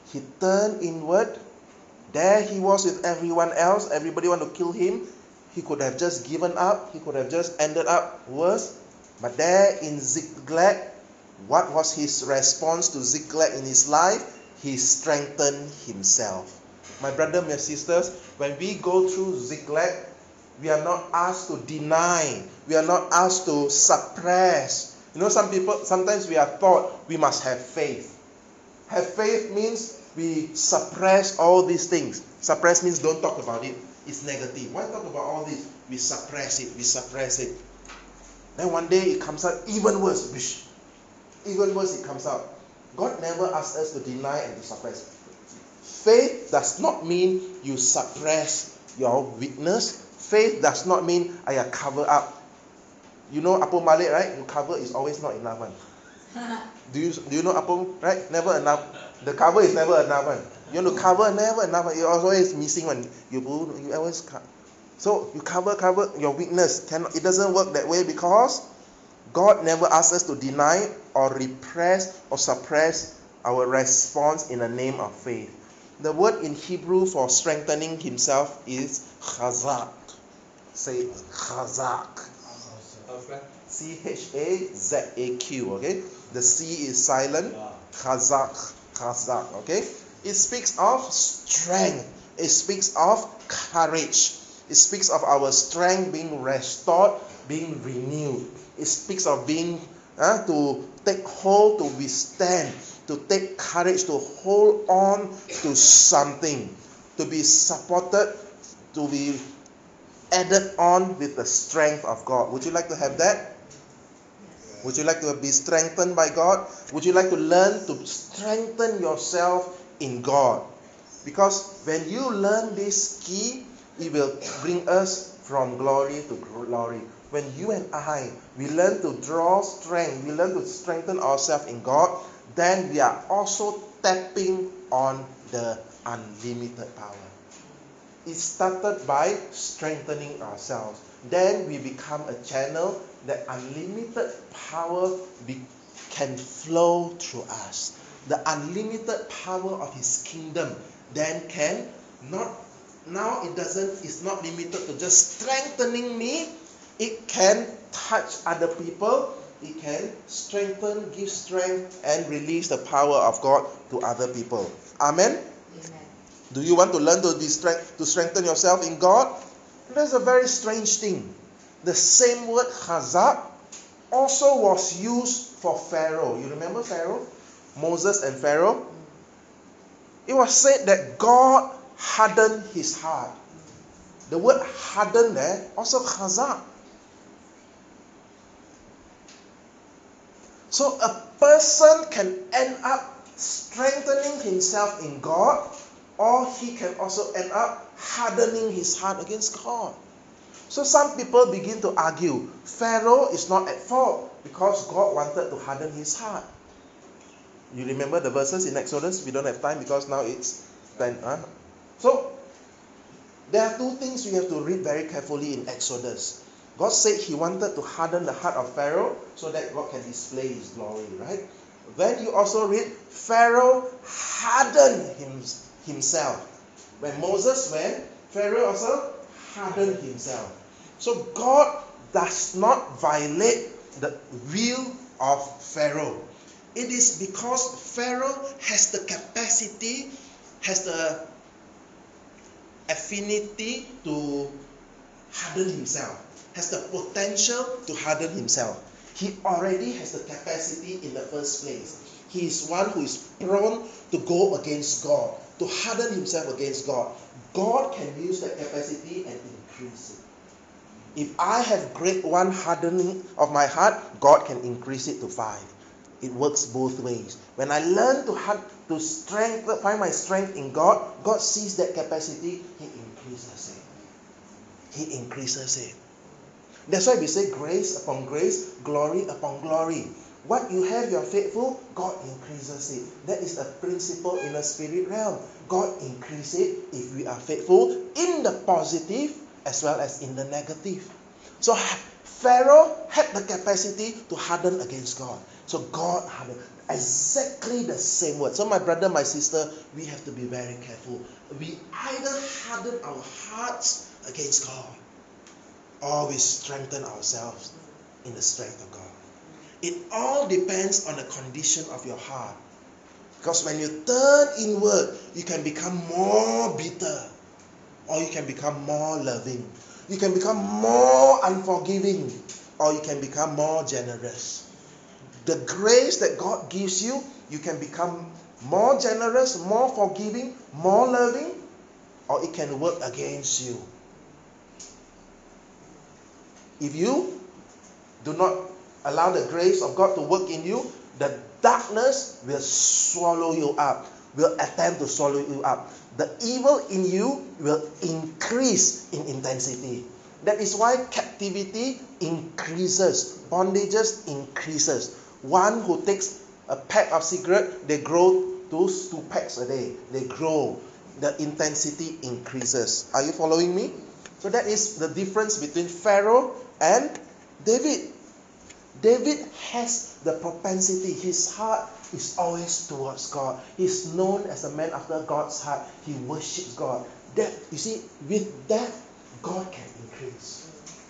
He turned inward. There he was with everyone else. Everybody want to kill him. He could have just given up. He could have just ended up worse. But there in Ziklag, what was his response to Ziklag in his life? He strengthened himself. My brother, my sisters, when we go through Ziklag, we are not asked to deny. We are not asked to suppress. You know, sometimes we are taught we must have faith. Have faith means we suppress all these things. Suppress means don't talk about it. It's negative. Why talk about all this? We suppress it. We suppress it. Then one day it comes out even worse. Even worse it comes out. God never asked us to deny and to suppress. Faith does not mean you suppress your weakness. Faith does not mean I cover up. You know Apom Malik, right? You cover is always not enough one. Do you know Apom, right? Never enough. The cover is never enough one. You want to cover, never enough. You're always missing one. You always cover. So you cover your weakness. It doesn't work that way because God never asks us to deny or repress or suppress our response in the name of faith. The word in Hebrew for strengthening himself is chazak. Say chazak. C-H-A-Z-A-Q, okay? The C is silent. Chazak, okay? It speaks of strength. It speaks of courage. It speaks of our strength being restored, being renewed. It speaks of being to take hold, to withstand, to take courage, to hold on to something, to be supported, to be added on with the strength of God. Would you like to have that? Would you like to be strengthened by God? Would you like to learn to strengthen yourself in God? Because when you learn this key, it will bring us from glory to glory. When you and I, we learn to draw strength, we learn to strengthen ourselves in God, then we are also tapping on the unlimited power. It started by strengthening ourselves. Then we become a channel that unlimited power can flow through us. The unlimited power of His kingdom then can not, now it's not limited to just strengthening me. It can touch other people. It can strengthen, give strength, and release the power of God to other people. Amen? Amen. Do you want to learn to strengthen yourself in God? That's a very strange thing. The same word chazak also was used for Pharaoh. You remember Pharaoh? Moses and Pharaoh? It was said that God hardened his heart. The word harden there, also chazak. So a person can end up strengthening himself in God, or he can also end up hardening his heart against God. So some people begin to argue, Pharaoh is not at fault because God wanted to harden his heart. You remember the verses in Exodus? We don't have time because now it's 10. So there are two things we have to read very carefully in Exodus. God said He wanted to harden the heart of Pharaoh so that God can display His glory, right? Then you also read, Pharaoh hardened himself. When Moses went, Pharaoh also hardened himself. So God does not violate the will of Pharaoh. It is because Pharaoh has the capacity, has the affinity to harden himself, has the potential to harden himself. He already has the capacity in the first place. He is one who is prone to go against God, to harden himself against God. God can use that capacity and increase it. If I have grade 1 hardening of my heart, God can increase it to 5. It works both ways. When I learn to find my strength in God, God sees that capacity, He increases it. He increases it. That's why we say grace upon grace, glory upon glory. What you have, you are faithful, God increases it. That is a principle in the spirit realm. God increases it if we are faithful in the positive as well as in the negative. So Pharaoh had the capacity to harden against God. So God hardened. Exactly the same word. So my brother, my sister, we have to be very careful. We either harden our hearts against God, or we strengthen ourselves in the strength of God. It all depends on the condition of your heart. Because when you turn inward, you can become more bitter, or you can become more loving. You can become more unforgiving, or you can become more generous. The grace that God gives you, you can become more generous, more forgiving, more loving, or it can work against you. If you do not allow the grace of God to work in you, the darkness will swallow you up, will attempt to swallow you up. The evil in you will increase in intensity. That is why captivity increases, bondages increases. One who takes a pack of cigarette, they grow those 2 packs a day. They grow. The intensity increases. Are you following me? So that is the difference between Pharaoh and David. David has the propensity. His heart is always towards God. He's known as a man after God's heart. He worships God. That, you see, with that, God can increase.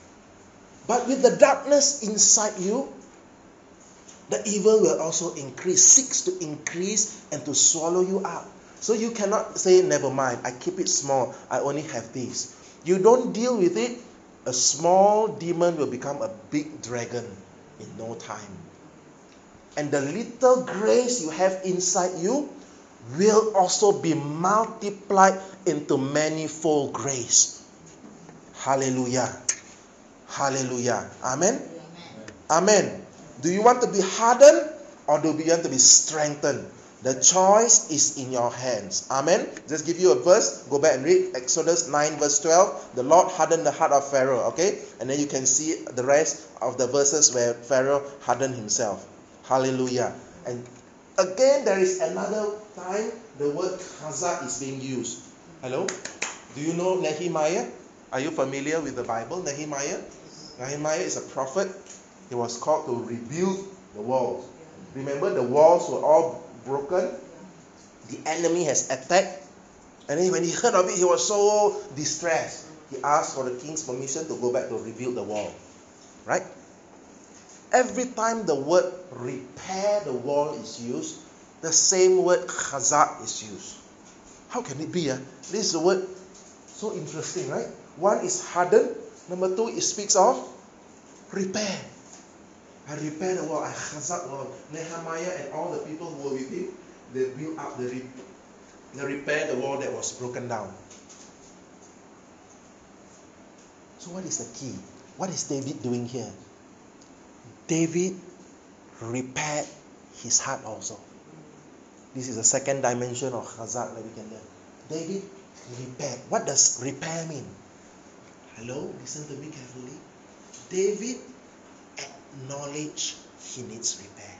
But with the darkness inside you, the evil will also increase, seeks to increase and to swallow you up. So you cannot say, never mind, I keep it small, I only have this. You don't deal with it, a small demon will become a big dragon in no time. And the little grace you have inside you will also be multiplied into manifold grace. Hallelujah. Hallelujah. Amen. Amen. Do you want to be hardened, or do you want to be strengthened? The choice is in your hands. Amen. Just give you a verse. Go back and read Exodus 9 verse 12. The Lord hardened the heart of Pharaoh. Okay. And then you can see the rest of the verses where Pharaoh hardened himself. Hallelujah. And again, there is another time the word chazak is being used. Hello? Do you know Nehemiah? Are you familiar with the Bible? Nehemiah? Nehemiah is a prophet. He was called to rebuild the walls. Remember, the walls were all broken. The enemy has attacked. And then when he heard of it, he was so distressed. He asked for the king's permission to go back to rebuild the wall. Right? Every time the word repair the wall is used, the same word chazak is used. How can it be? This is a word so interesting, right? One is harden. Number 2, it speaks of repair. I repair the wall. I chazak the wall. Nehemiah and all the people who were with him, they built up they repair the wall that was broken down. So what is the key? What is David doing here? David repaired his heart also. This is the second dimension of chazak that we can learn. David repaired. What does repair mean? Hello, listen to me carefully. David acknowledged he needs repair.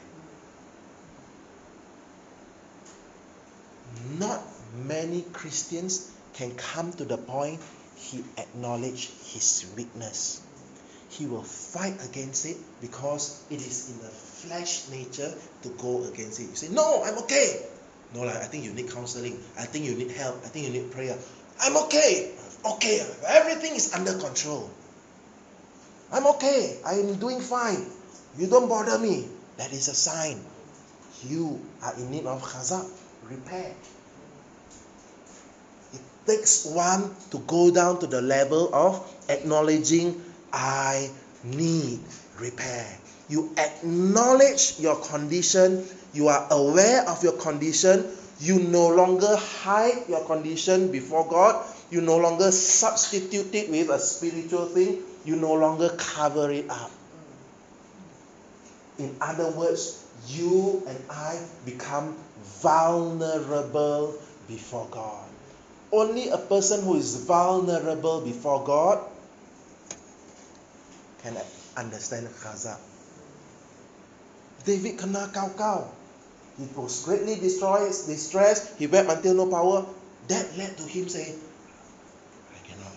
Not many Christians can come to the point he acknowledged his weakness. He will fight against it because it is in the flesh nature to go against it. You say, no, I'm okay. No, I think you need counseling. I think you need help. I think you need prayer. I'm okay. Okay, everything is under control. I'm okay. I'm doing fine. You don't bother me. That is a sign you are in need of chazak, repair. It takes one to go down to the level of acknowledging, I need repair. You acknowledge your condition. You are aware of your condition. You no longer hide your condition before God. You no longer substitute it with a spiritual thing. You no longer cover it up. In other words, you and I become vulnerable before God. Only a person who is vulnerable before God can understand chazak. David kena kau-kau. He was greatly distressed. He wept until no power. That led to him saying, I cannot.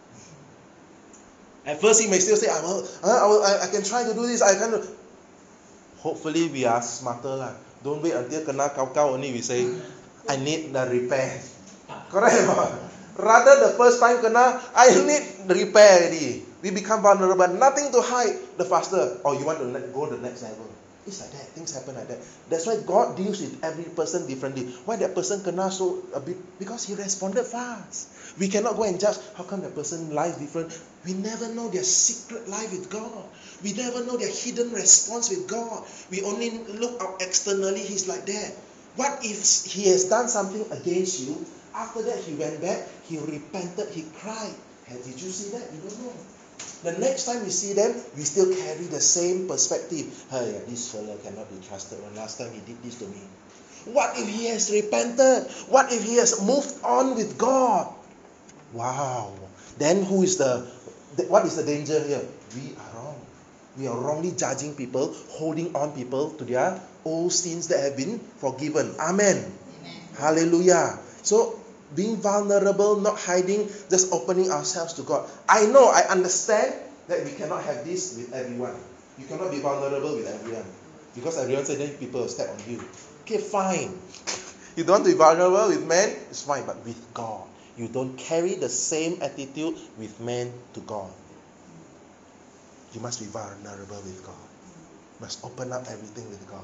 At first he may still say, I can try to do this. I can. Hopefully we are smarter. Don't wait until kena kau only we say, I need the repair. Correct or not? Rather the first time kena, I need the repair already. We become vulnerable, nothing to hide. The faster, you want to go to the next level. It's like that. Things happen like that. That's why God deals with every person differently. Why that person kena so a bit? Because he responded fast. We cannot go and judge. How come that person life different? We never know their secret life with God. We never know their hidden response with God. We only look out externally. He's like that. What if he has done something against you? After that, he went back. He repented. He cried. Did you see that? You don't know. The next time we see them, we still carry the same perspective. Hey, this fellow cannot be trusted. When last time he did this to me. What if he has repented? What if he has moved on with God? Wow. Then what is the danger here? We are wrong. We are wrongly judging people, holding on people to their old sins that have been forgiven. Amen. Amen. Hallelujah. So, being vulnerable, not hiding, just opening ourselves to God. I understand that we cannot have this with everyone. You cannot be vulnerable with everyone. Because everyone said then people will step on you. Okay, fine. You don't want to be vulnerable with men, it's fine. But with God, you don't carry the same attitude with men to God. You must be vulnerable with God. You must open up everything with God.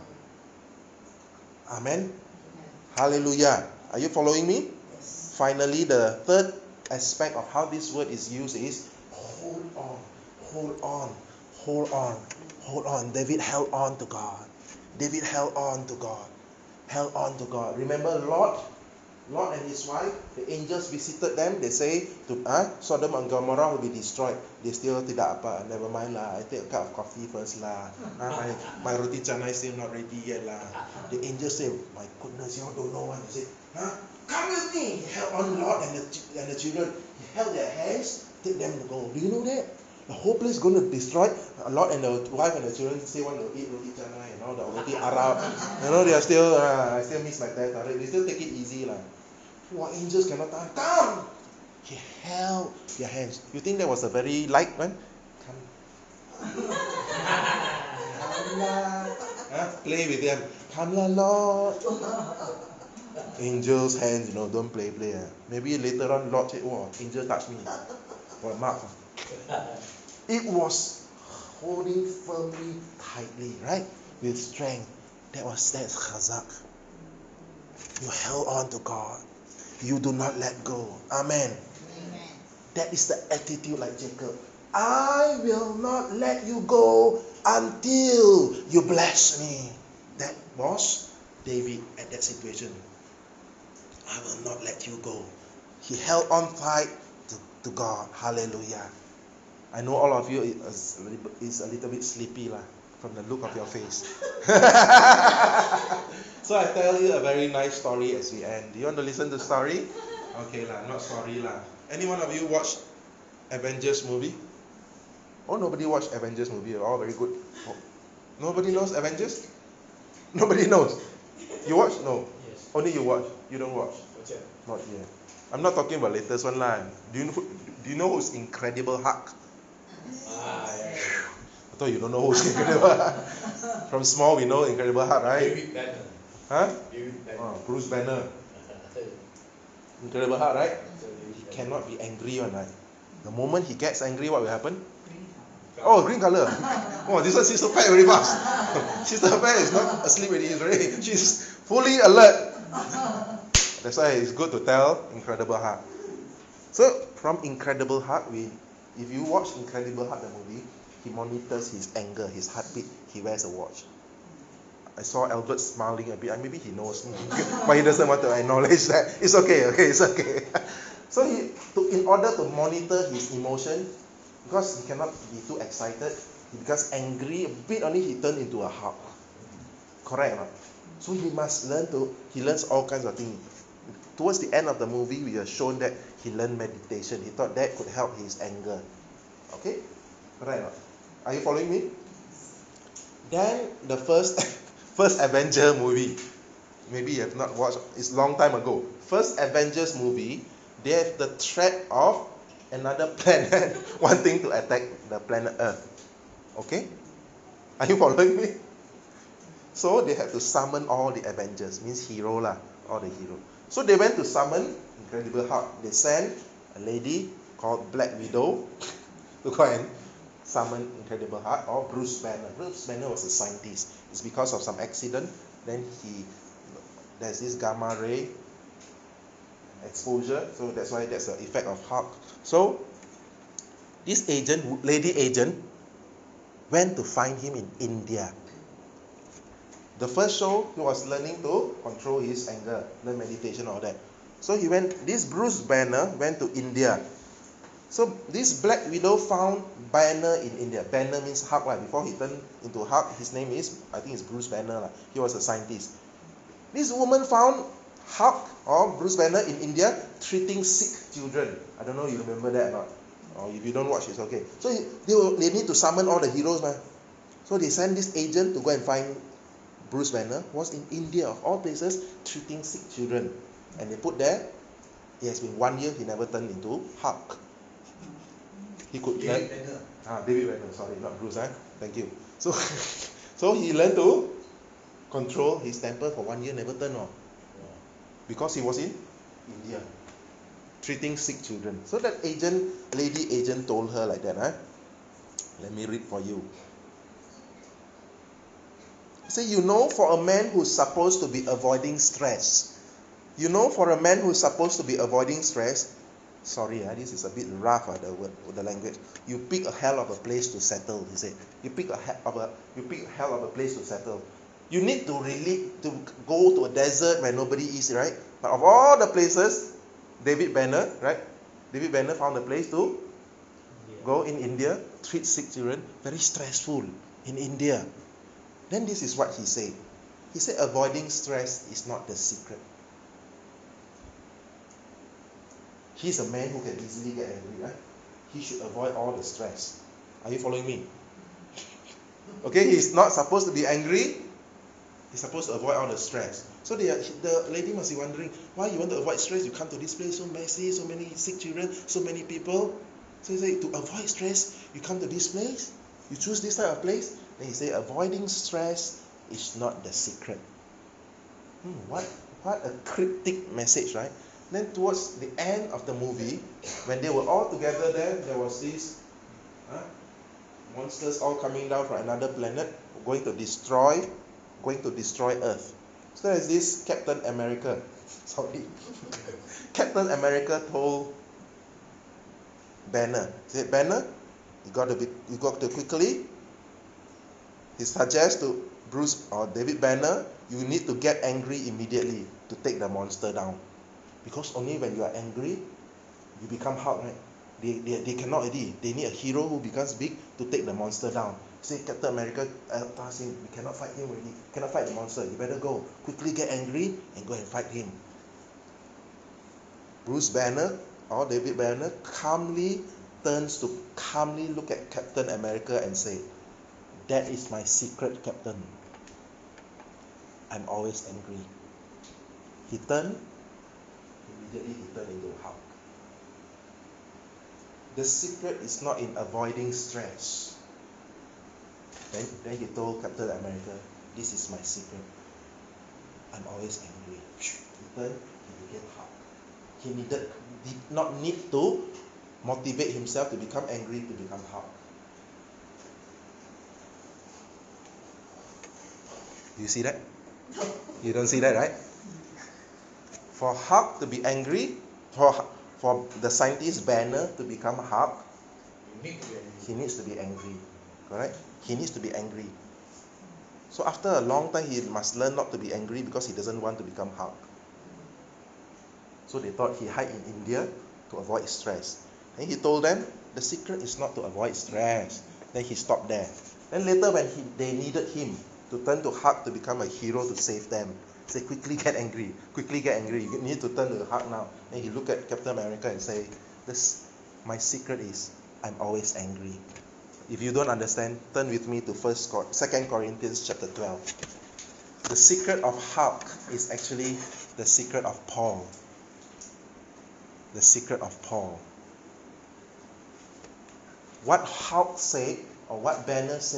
Amen. Hallelujah. Are you following me? Yes. Finally, the third aspect of how this word is used is hold on, hold on, hold on, hold on. David held on to God. David held on to God. Held on to God. Remember Lot and his wife, the angels visited them. They say, Sodom and Gomorrah will be destroyed. They still tidak apa, never mind lah. I take a cup of coffee first lah. My roti canai still not ready yet lah. The angels say, my goodness, you all don't know what. They say, come with me. He held on Lot and the children. He held their hands, take them to go. Do you know that? The whole place is going to destroy. Lot and the wife and the children still want to eat roti canai and all the roti Arab. They are still, I still miss my teh tarik. They still take it easy lah. What angels cannot tahan? Come! He held their hands. You think that was a very light one? Come. Come lah. Play with them. Come lah, Lord. Angels' hands, don't play. Maybe later on, Lord said, angel touch me. What mark? It was holding firmly, tightly, right? With strength. That's chazak. You held on to God. You do not let go. Amen. Amen. That is the attitude like Jacob. I will not let you go until you bless me. That was David at that situation. I will not let you go. He held on tight to God. Hallelujah. I know all of you is a little bit sleepy from the look of your face. So I tell you a very nice story as we end. Do you want to listen to the story? Okay not story Any one of you watch Avengers movie? Nobody watched Avengers movie. All very good. Nobody knows Avengers? Nobody knows. You watch? No. Yes. Only you watch. You don't watch. What's that? Not yet. I'm not talking about latest one Do you know who's Incredible Hulk? Yeah. I thought you don't know who's Incredible Hulk. From small we know Incredible Hulk, right? David Banner. Huh? David Banner. Bruce Banner. Incredible Hulk, right? So He David cannot be angry one, right? The moment he gets angry, what will happen? Banner. Green color. This one Sister Pat very fast. Sister Pat is not asleep already. She's fully alert. That's why it's good to tell Incredible Hulk. So from Incredible Hulk, if you watch Incredible Hulk the movie, he monitors his anger, his heartbeat. He wears a watch. I saw Albert smiling a bit. Maybe he knows me, but he doesn't want to acknowledge that. It's okay. It's okay. So in order to monitor his emotion, because he cannot be too excited, he becomes angry a bit only, he turns into a Hulk. Correct or not? So he learns all kinds of things. Towards the end of the movie, we are shown that he learned meditation. He thought that could help his anger. Okay? Correct or not? Are you following me? Then the first Avenger movie, maybe you have not watched, it's a long time ago. First Avengers movie, they have the threat of another planet wanting to attack the planet Earth. Okay? Are you following me? So they had to summon all the Avengers, means hero lah, all the hero. So they went to summon Incredible Hulk. They sent a lady called Black Widow to go and summon Incredible Hulk, or Bruce Banner. Bruce Banner was a scientist. It's because of some accident, then there's this gamma ray exposure, so that's why that's the effect of Hulk. So this agent, lady agent, went to find him in India. The first show, he was learning to control his anger, learn meditation, all that. So this Bruce Banner went to India. So this Black Widow found Banner in India. Banner means Hulk, like before he turned into Hulk, his name is, I think it's Bruce Banner. Like. He was a scientist. This woman found Hulk or Bruce Banner in India treating sick children. I don't know if you remember that or not. Or if you don't watch, it's okay. So they need to summon all the heroes, man. So they sent this agent to go and find Bruce Banner, was in India, of all places, treating sick children. And they put there, it has been 1 year, he never turned into Hulk. He could learn. David Banner, sorry, not Bruce, thank you. So, so he learned to control his temper for 1 year, never turned on. Because he was in India, treating sick children. So that lady agent told her like that. Let me read for you. Say, you know, for a man who's supposed to be avoiding stress, sorry, this is a bit rough, the language. You pick a hell of a place to settle, he said. You pick a hell of a place to settle. You need to go to a desert where nobody is, right? But of all the places, David Banner, right? David Banner found a place to go in India, treat sick children, very stressful in India. Then this is what he said. He said, avoiding stress is not the secret. He's a man who can easily get angry, right? He should avoid all the stress. Are you following me? Okay, he's not supposed to be angry. He's supposed to avoid all the stress. So the lady must be wondering, why you want to avoid stress? You come to this place, so messy, so many sick children, so many people. So he said, to avoid stress, you come to this place, you choose this type of place. Then he said, avoiding stress is not the secret. What a cryptic message, right? Then towards the end of the movie, when they were all together there was this monsters all coming down from another planet, going to destroy Earth. So there's this Captain America. Sorry. Captain America told Banner, he said, Banner, you got to quickly. He suggests to Bruce or David Banner, you need to get angry immediately to take the monster down. Because only when you are angry, you become Hulk, right? They cannot already. They need a hero who becomes big to take the monster down. Say Captain America tells him, we cannot fight him already. Cannot fight the monster. You better go. Quickly get angry and go and fight him. Bruce Banner or David Banner calmly look at Captain America and say, that is my secret, Captain. I'm always angry. Immediately he turned into Hulk. The secret is not in avoiding stress. Then he told Captain America, this is my secret. I'm always angry. He turned, he became Hulk. He did not need to motivate himself to become angry to become Hulk. You see that? You don't see that, right? For Hulk to be angry, for the scientist Banner to become Hulk, he needs to be angry. Correct? He needs to be angry. So after a long time, he must learn not to be angry because he doesn't want to become Hulk. So they thought he hide in India to avoid stress. And he told them, the secret is not to avoid stress. Then he stopped there. Then later when they needed him to turn to Hulk to become a hero to save them, say, quickly get angry. You need to turn to Hulk now. Then he looked at Captain America and say, my secret is, I'm always angry. If you don't understand, turn with me to 2 Corinthians chapter 12. The secret of Hulk is actually the secret of Paul. The secret of Paul. What Hulk said, or what Banner said,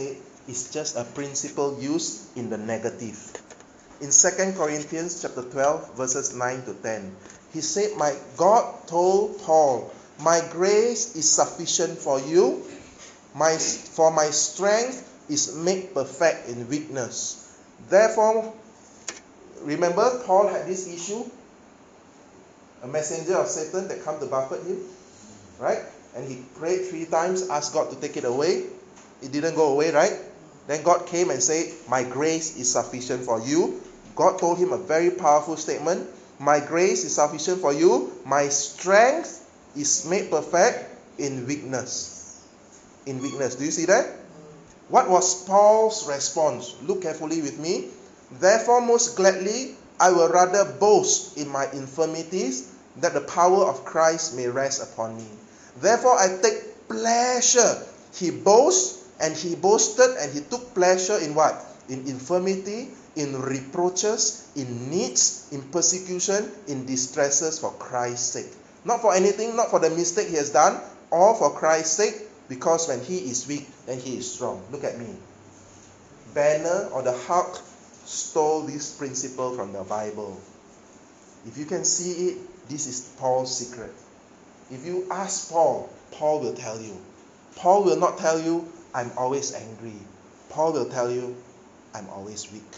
is just a principle used in the negative. In 2 Corinthians chapter 12, verses 9 to 10, he said, "My God told Paul, my grace is sufficient for you, for my strength is made perfect in weakness." Therefore, remember Paul had this issue, a messenger of Satan that come to buffet him, right? And he prayed 3 times, asked God to take it away. It didn't go away, right? Then God came and said, "My grace is sufficient for you." God told him a very powerful statement. "My grace is sufficient for you. My strength is made perfect in weakness." In weakness. Do you see that? What was Paul's response? Look carefully with me. "Therefore, most gladly, I will rather boast in my infirmities, that the power of Christ may rest upon me. Therefore, I take pleasure." He boasts, and he boasted, and he took pleasure in what? In infirmity, in reproaches, in needs, in persecution, in distresses for Christ's sake. Not for anything, not for the mistake he has done, all for Christ's sake, because when he is weak, then he is strong. Look at me. Banner or the Hulk stole this principle from the Bible. If you can see it, this is Paul's secret. If you ask Paul, Paul will tell you. Paul will not tell you, "I'm always angry." Paul will tell you, "I'm always weak."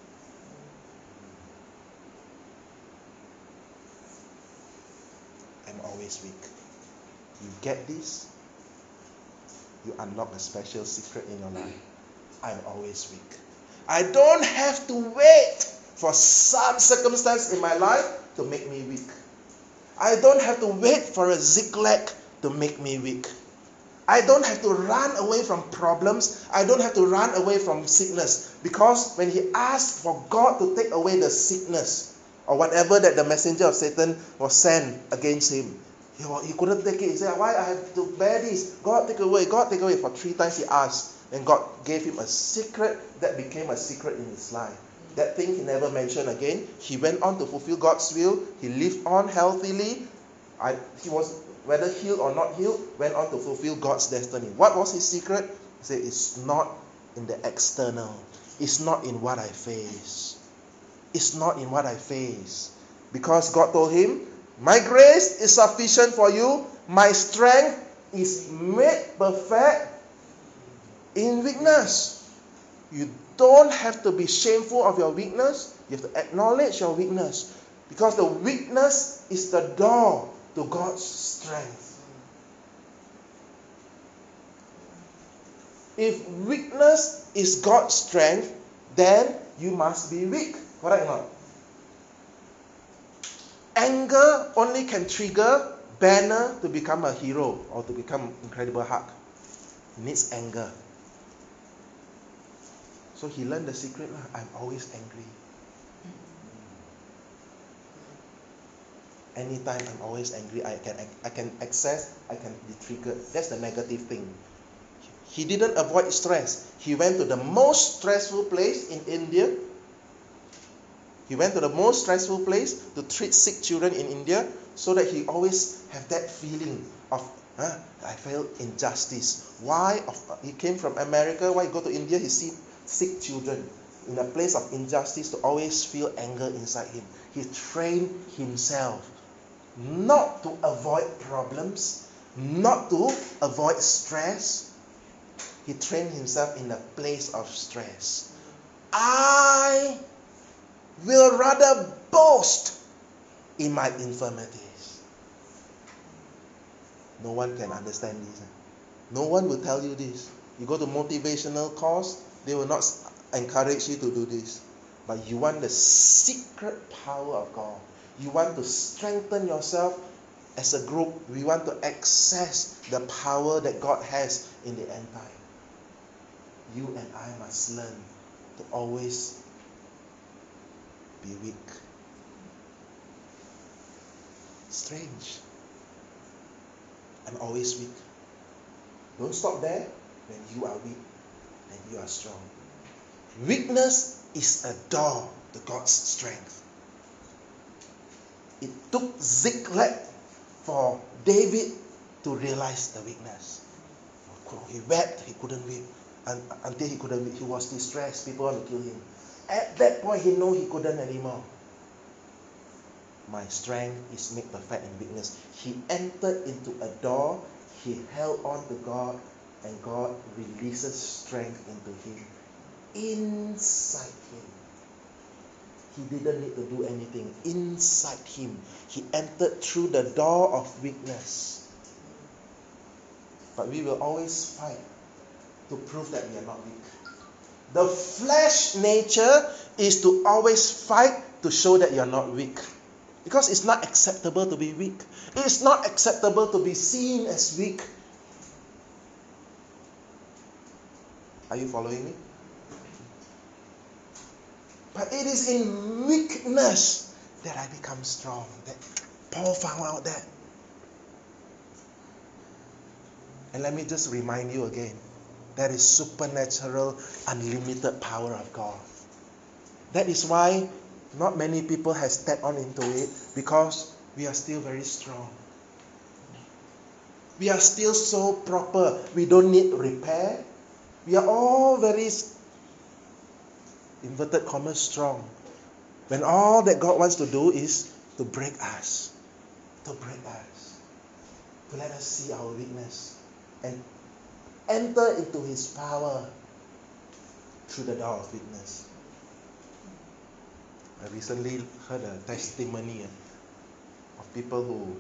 I'm always weak. You get this? You unlock a special secret in your life. I'm always weak. I don't have to wait for some circumstance in my life to make me weak. I don't have to wait for a Ziklag to make me weak. I don't have to run away from problems. I don't have to run away from sickness. Because when he asked for God to take away the sickness, or whatever that the messenger of Satan was sent against him, he couldn't take it. He said, "Why I have to bear this? God take away, God take away." For 3 times he asked. And God gave him a secret that became a secret in his life. That thing he never mentioned again. He went on to fulfill God's will. He lived on healthily. He was, whether healed or not healed, went on to fulfill God's destiny. What was his secret? He said, "It's not in the external. It's not in what I face. It's not in what I face." Because God told him, "My grace is sufficient for you. My strength is made perfect in weakness." You don't have to be shameful of your weakness. You have to acknowledge your weakness. Because the weakness is the door to God's strength. If weakness is God's strength, then you must be weak. Correct or not? Anger only can trigger Banner to become a hero or to become Incredible Hulk. He needs anger. So he learned the secret. I'm always angry. Anytime I'm always angry, I can be triggered. That's the negative thing. He didn't avoid stress. He went to the most stressful place in India. He went to the most stressful place to treat sick children in India, so that he always have that feeling of, I feel injustice. Why? He came from America. Why he go to India? He see sick children in a place of injustice to always feel anger inside him. He trained himself not to avoid problems, not to avoid stress. He trained himself in a place of stress. I will rather boast in my infirmities. No one can understand this. No one will tell you this. You go to motivational course, they will not encourage you to do this. But you want the secret power of God. You want to strengthen yourself as a group. We want to access the power that God has in the end time. You and I must learn to always be weak. Strange. I'm always weak. Don't stop there. When you are weak, then you are strong. Weakness is a door to God's strength. It took Ziklag for David to realize the weakness. He wept, he couldn't weep. until he was distressed. People want to kill him. At that point, he knew he couldn't anymore. My strength is made perfect in weakness. He entered into a door. He held on to God, and God releases strength into him. Inside him. He didn't need to do anything. Inside him, he entered through the door of weakness. But we will always fight to prove that we are not weak. The flesh nature is to always fight to show that you are not weak. Because it's not acceptable to be weak. It's not acceptable to be seen as weak. Are you following me? But it is in weakness that I become strong. That Paul found out that. And let me just remind you again. That is supernatural, unlimited power of God. That is why not many people have stepped on into it, because we are still very strong. We are still so proper. We don't need repair. We are all very, inverted commas, strong. When all that God wants to do is to break us. To break us. To let us see our weakness. And enter into his power through the door of weakness. I recently heard a testimony of people who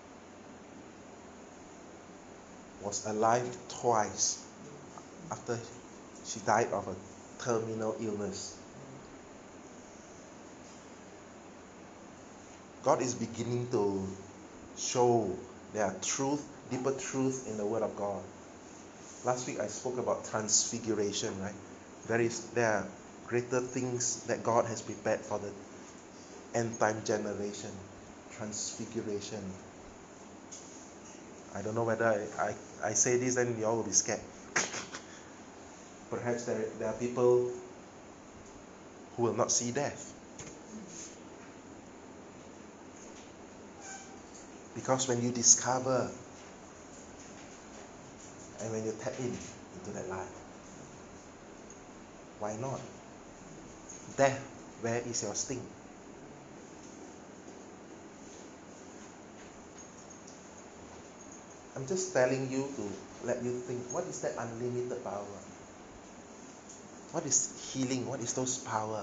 was alive twice after she died of a terminal illness. God is beginning to show there are deeper truth in the Word of God. Last week I spoke about transfiguration, right? There are greater things that God has prepared for the end time generation. Transfiguration. I don't know whether I say this and you all will be scared. Perhaps there are people who will not see death. Because when you discover and when you tap into that life, why not? Death, where is your sting? I'm just telling you to let you think, what is that unlimited power? What is healing? What is those power?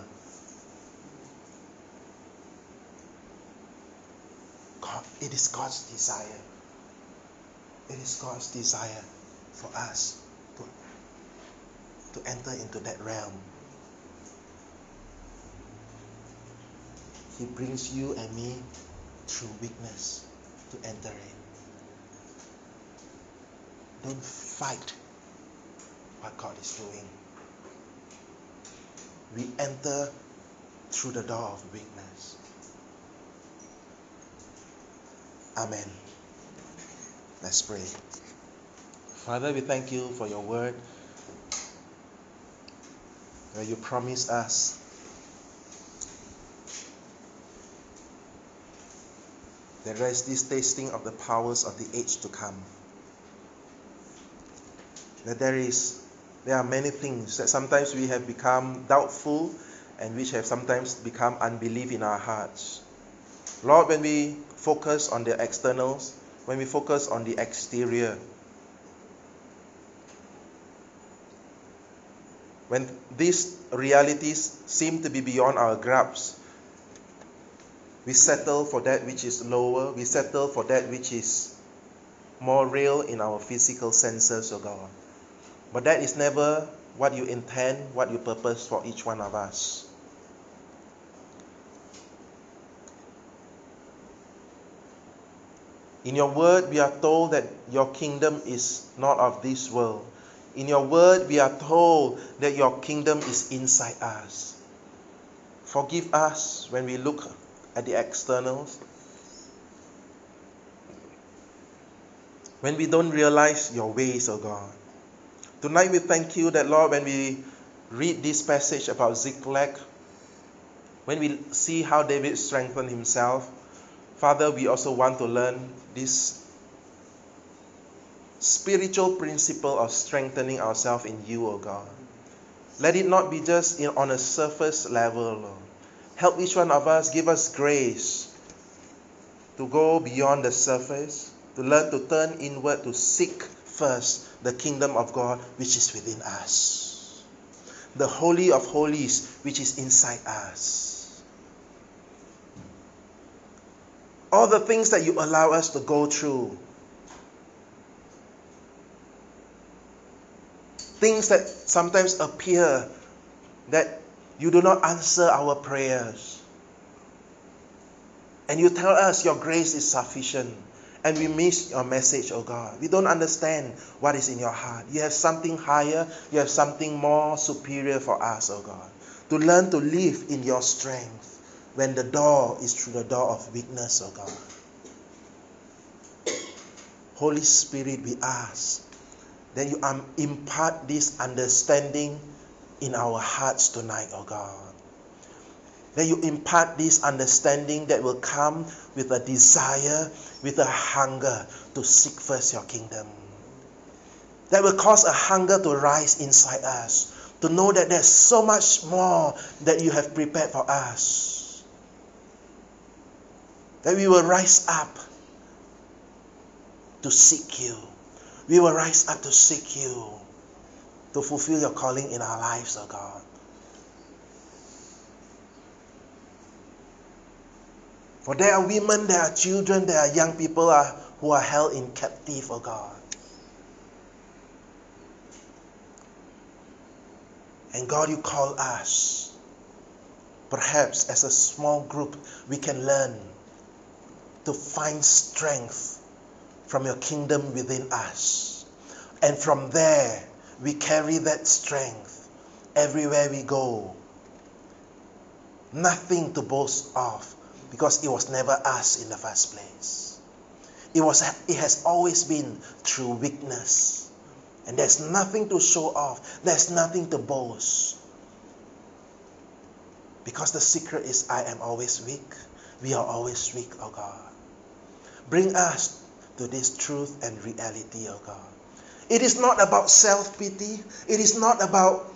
God, it is God's desire. It is God's desire for us to enter into that realm. He brings you and me through weakness to enter in. Don't fight what God is doing. We enter through the door of weakness. Amen. Let's pray. Father, we thank you for your word, where you promise us that there is this tasting of the powers of the age to come. That there are many things that sometimes we have become doubtful and which have sometimes become unbelief in our hearts. Lord, when we focus on the externals, when we focus on the exterior, when these realities seem to be beyond our grasp, we settle for that which is lower, we settle for that which is more real in our physical senses, O God. But that is never what you intend, what you purpose for each one of us. In your word, we are told that your kingdom is not of this world. In your word, we are told that your kingdom is inside us. Forgive us when we look at the externals, when we don't realize your ways, O God. Tonight we thank you that, Lord, when we read this passage about Ziklag, when we see how David strengthened himself, Father, we also want to learn this spiritual principle of strengthening ourselves in you, O God. Let it not be just on a surface level, Lord. Help each one of us, give us grace to go beyond the surface, to learn to turn inward, to seek first the kingdom of God which is within us. The Holy of Holies which is inside us. All the things that you allow us to go through, things that sometimes appear that you do not answer our prayers. And you tell us your grace is sufficient. And we miss your message, oh God. We don't understand what is in your heart. You have something higher. You have something more superior for us, oh God. To learn to live in your strength when the door is through the door of weakness, oh God. Holy Spirit, we ask that you impart this understanding in our hearts tonight, oh God. That you impart this understanding that will come with a desire, with a hunger to seek first your kingdom. That will cause a hunger to rise inside us, to know that there's so much more that you have prepared for us. That we will rise up to seek you. We will rise up to seek you, to fulfill your calling in our lives, oh God. For there are women, there are children, there are young people who are held in captive, oh God. And God, you call us. Perhaps as a small group, we can learn to find strength from your kingdom within us. And from there, we carry that strength everywhere we go. Nothing to boast of, because it was never us in the first place. It has always been through weakness. And there's nothing to show off. There's nothing to boast. Because the secret is, I am always weak. We are always weak, oh God. Bring us to this truth and reality, oh God. It is not about self-pity. It is not about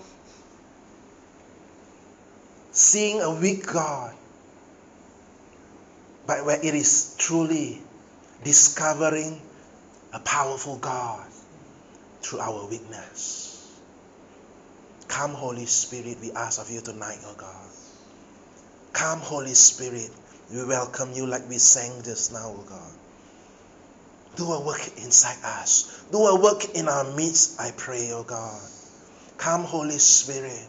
seeing a weak God. But where it is truly discovering a powerful God through our weakness. Come, Holy Spirit, we ask of you tonight, oh God. Come, Holy Spirit, we welcome you like we sang just now, oh God. Do a work inside us. Do a work in our midst, I pray, oh God. Come, Holy Spirit.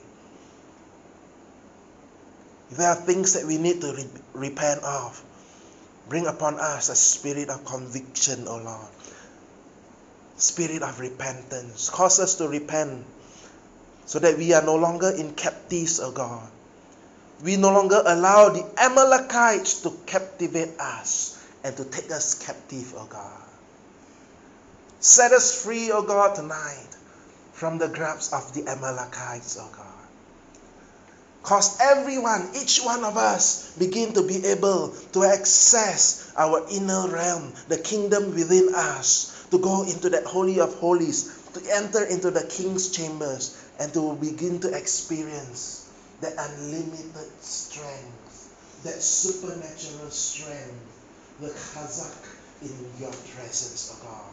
If there are things that we need to repent of, bring upon us a spirit of conviction, O Lord. Spirit of repentance. Cause us to repent so that we are no longer in captives, O God. We no longer allow the Amalekites to captivate us and to take us captive, O God. Set us free, O God, tonight from the grasp of the Amalekites, O God. Cause everyone, each one of us, begin to be able to access our inner realm, the kingdom within us, to go into that Holy of Holies, to enter into the King's chambers, and to begin to experience that unlimited strength, that supernatural strength, the chazak in your presence, O God.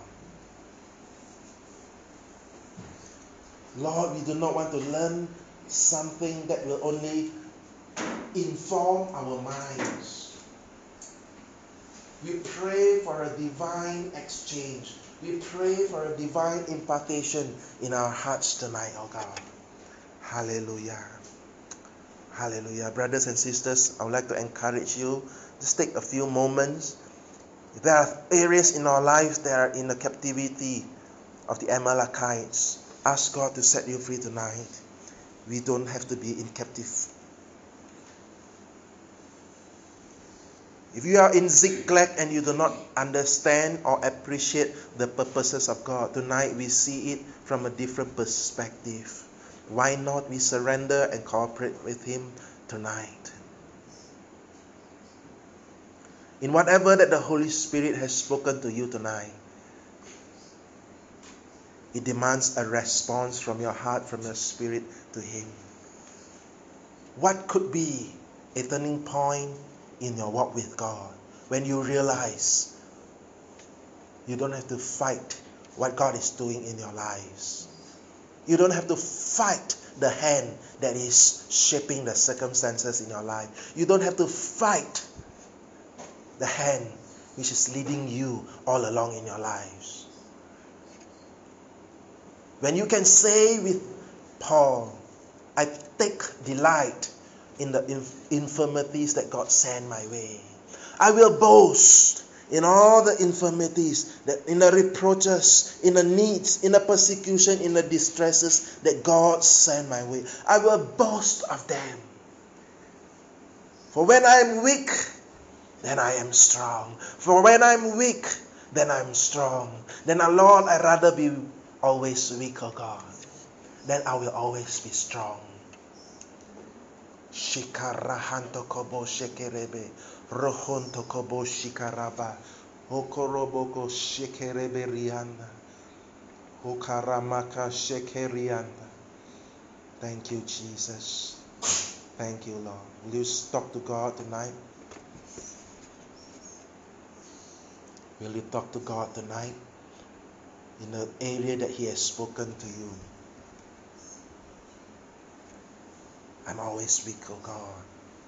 Lord, we do not want to learn something that will only inform our minds. We pray for a divine exchange. We pray for a divine impartation in our hearts tonight, oh God. Hallelujah. Hallelujah. Brothers and sisters, I would like to encourage you. Just take a few moments. If there are areas in our lives that are in the captivity of the Amalekites, ask God to set you free tonight. We don't have to be in captive. If you are in Ziklag and you do not understand or appreciate the purposes of God, tonight we see it from a different perspective. Why not we surrender and cooperate with Him tonight? In whatever that the Holy Spirit has spoken to you tonight, It demands a response from your heart, from your spirit to Him. What could be a turning point in your walk with God when you realize you don't have to fight what God is doing in your lives? You don't have to fight the hand that is shaping the circumstances in your life. You don't have to fight the hand which is leading you all along in your lives. When you can say with Paul, I take delight in the infirmities that God sent my way. I will boast in all the infirmities, that in the reproaches, in the needs, in the persecution, in the distresses that God sent my way. I will boast of them. For when I am weak, then I am strong. For when I'm weak, then I'm strong. Then, Lord, I'd rather be always weak, oh God. Then I will always be strong. Shikarahanto kobo shekerebe, rohonto kobo shikaraba, hokoroboko shekerebe rianda, hokaramaka shekerianda. Thank you, Jesus. Thank you, Lord. Will you talk to God tonight? Will you talk to God tonight in the area that He has spoken to you? I'm always weak, oh God.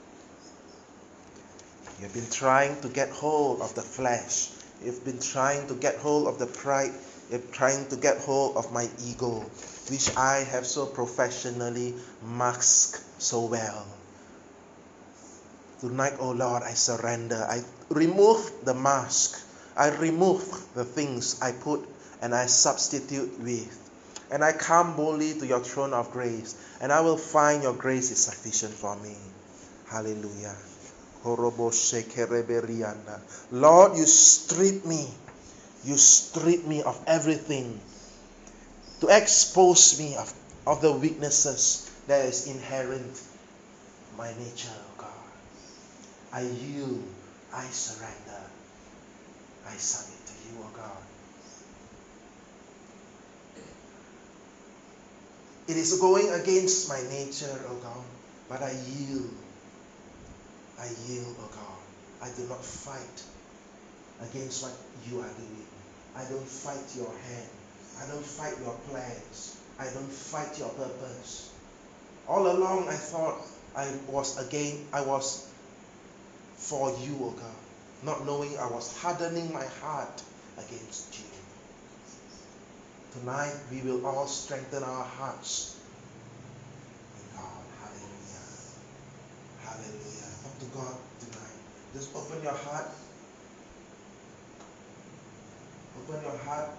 You've been trying to get hold of the flesh. You've been trying to get hold of the pride. You're trying to get hold of my ego, which I have so professionally masked so well. Tonight, oh Lord, I surrender. I remove the mask. I remove the things I put and I substitute with. And I come boldly to your throne of grace. And I will find your grace is sufficient for me. Hallelujah. Lord, you strip me. You strip me of everything to expose me of the weaknesses that is inherent in my nature, oh God. I yield, I surrender, I submit to you, oh God. It is going against my nature, oh God, but I yield, oh God. I do not fight against what you are doing. I don't fight your hand. I don't fight your plans. I don't fight your purpose. All along I thought I was for you, O God, not knowing I was hardening my heart against you. Tonight we will all strengthen our hearts in God. Hallelujah. Hallelujah. Talk to God tonight. Just open your heart. Open your heart.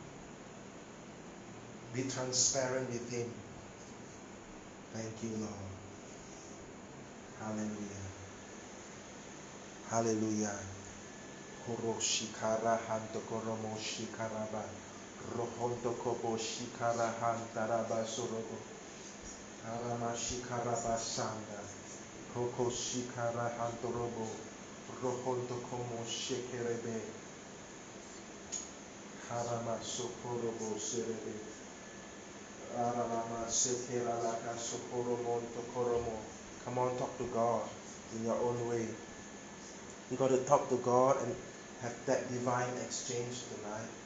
Be transparent with Him. Thank you, Lord. Hallelujah. Hallelujah. Koroshikara hantokoromo shikaraba. Rohontokobo shikara hantaraba sorobo. Arama shikaraba sanda. Koko shikara hantorobo. Rohontokomo shekerebe. Harama sokorobo serebe. Arama sekeralaka sokoromo tokoromo. Come on, talk to God in your own way. You got to talk to God and have that divine exchange tonight.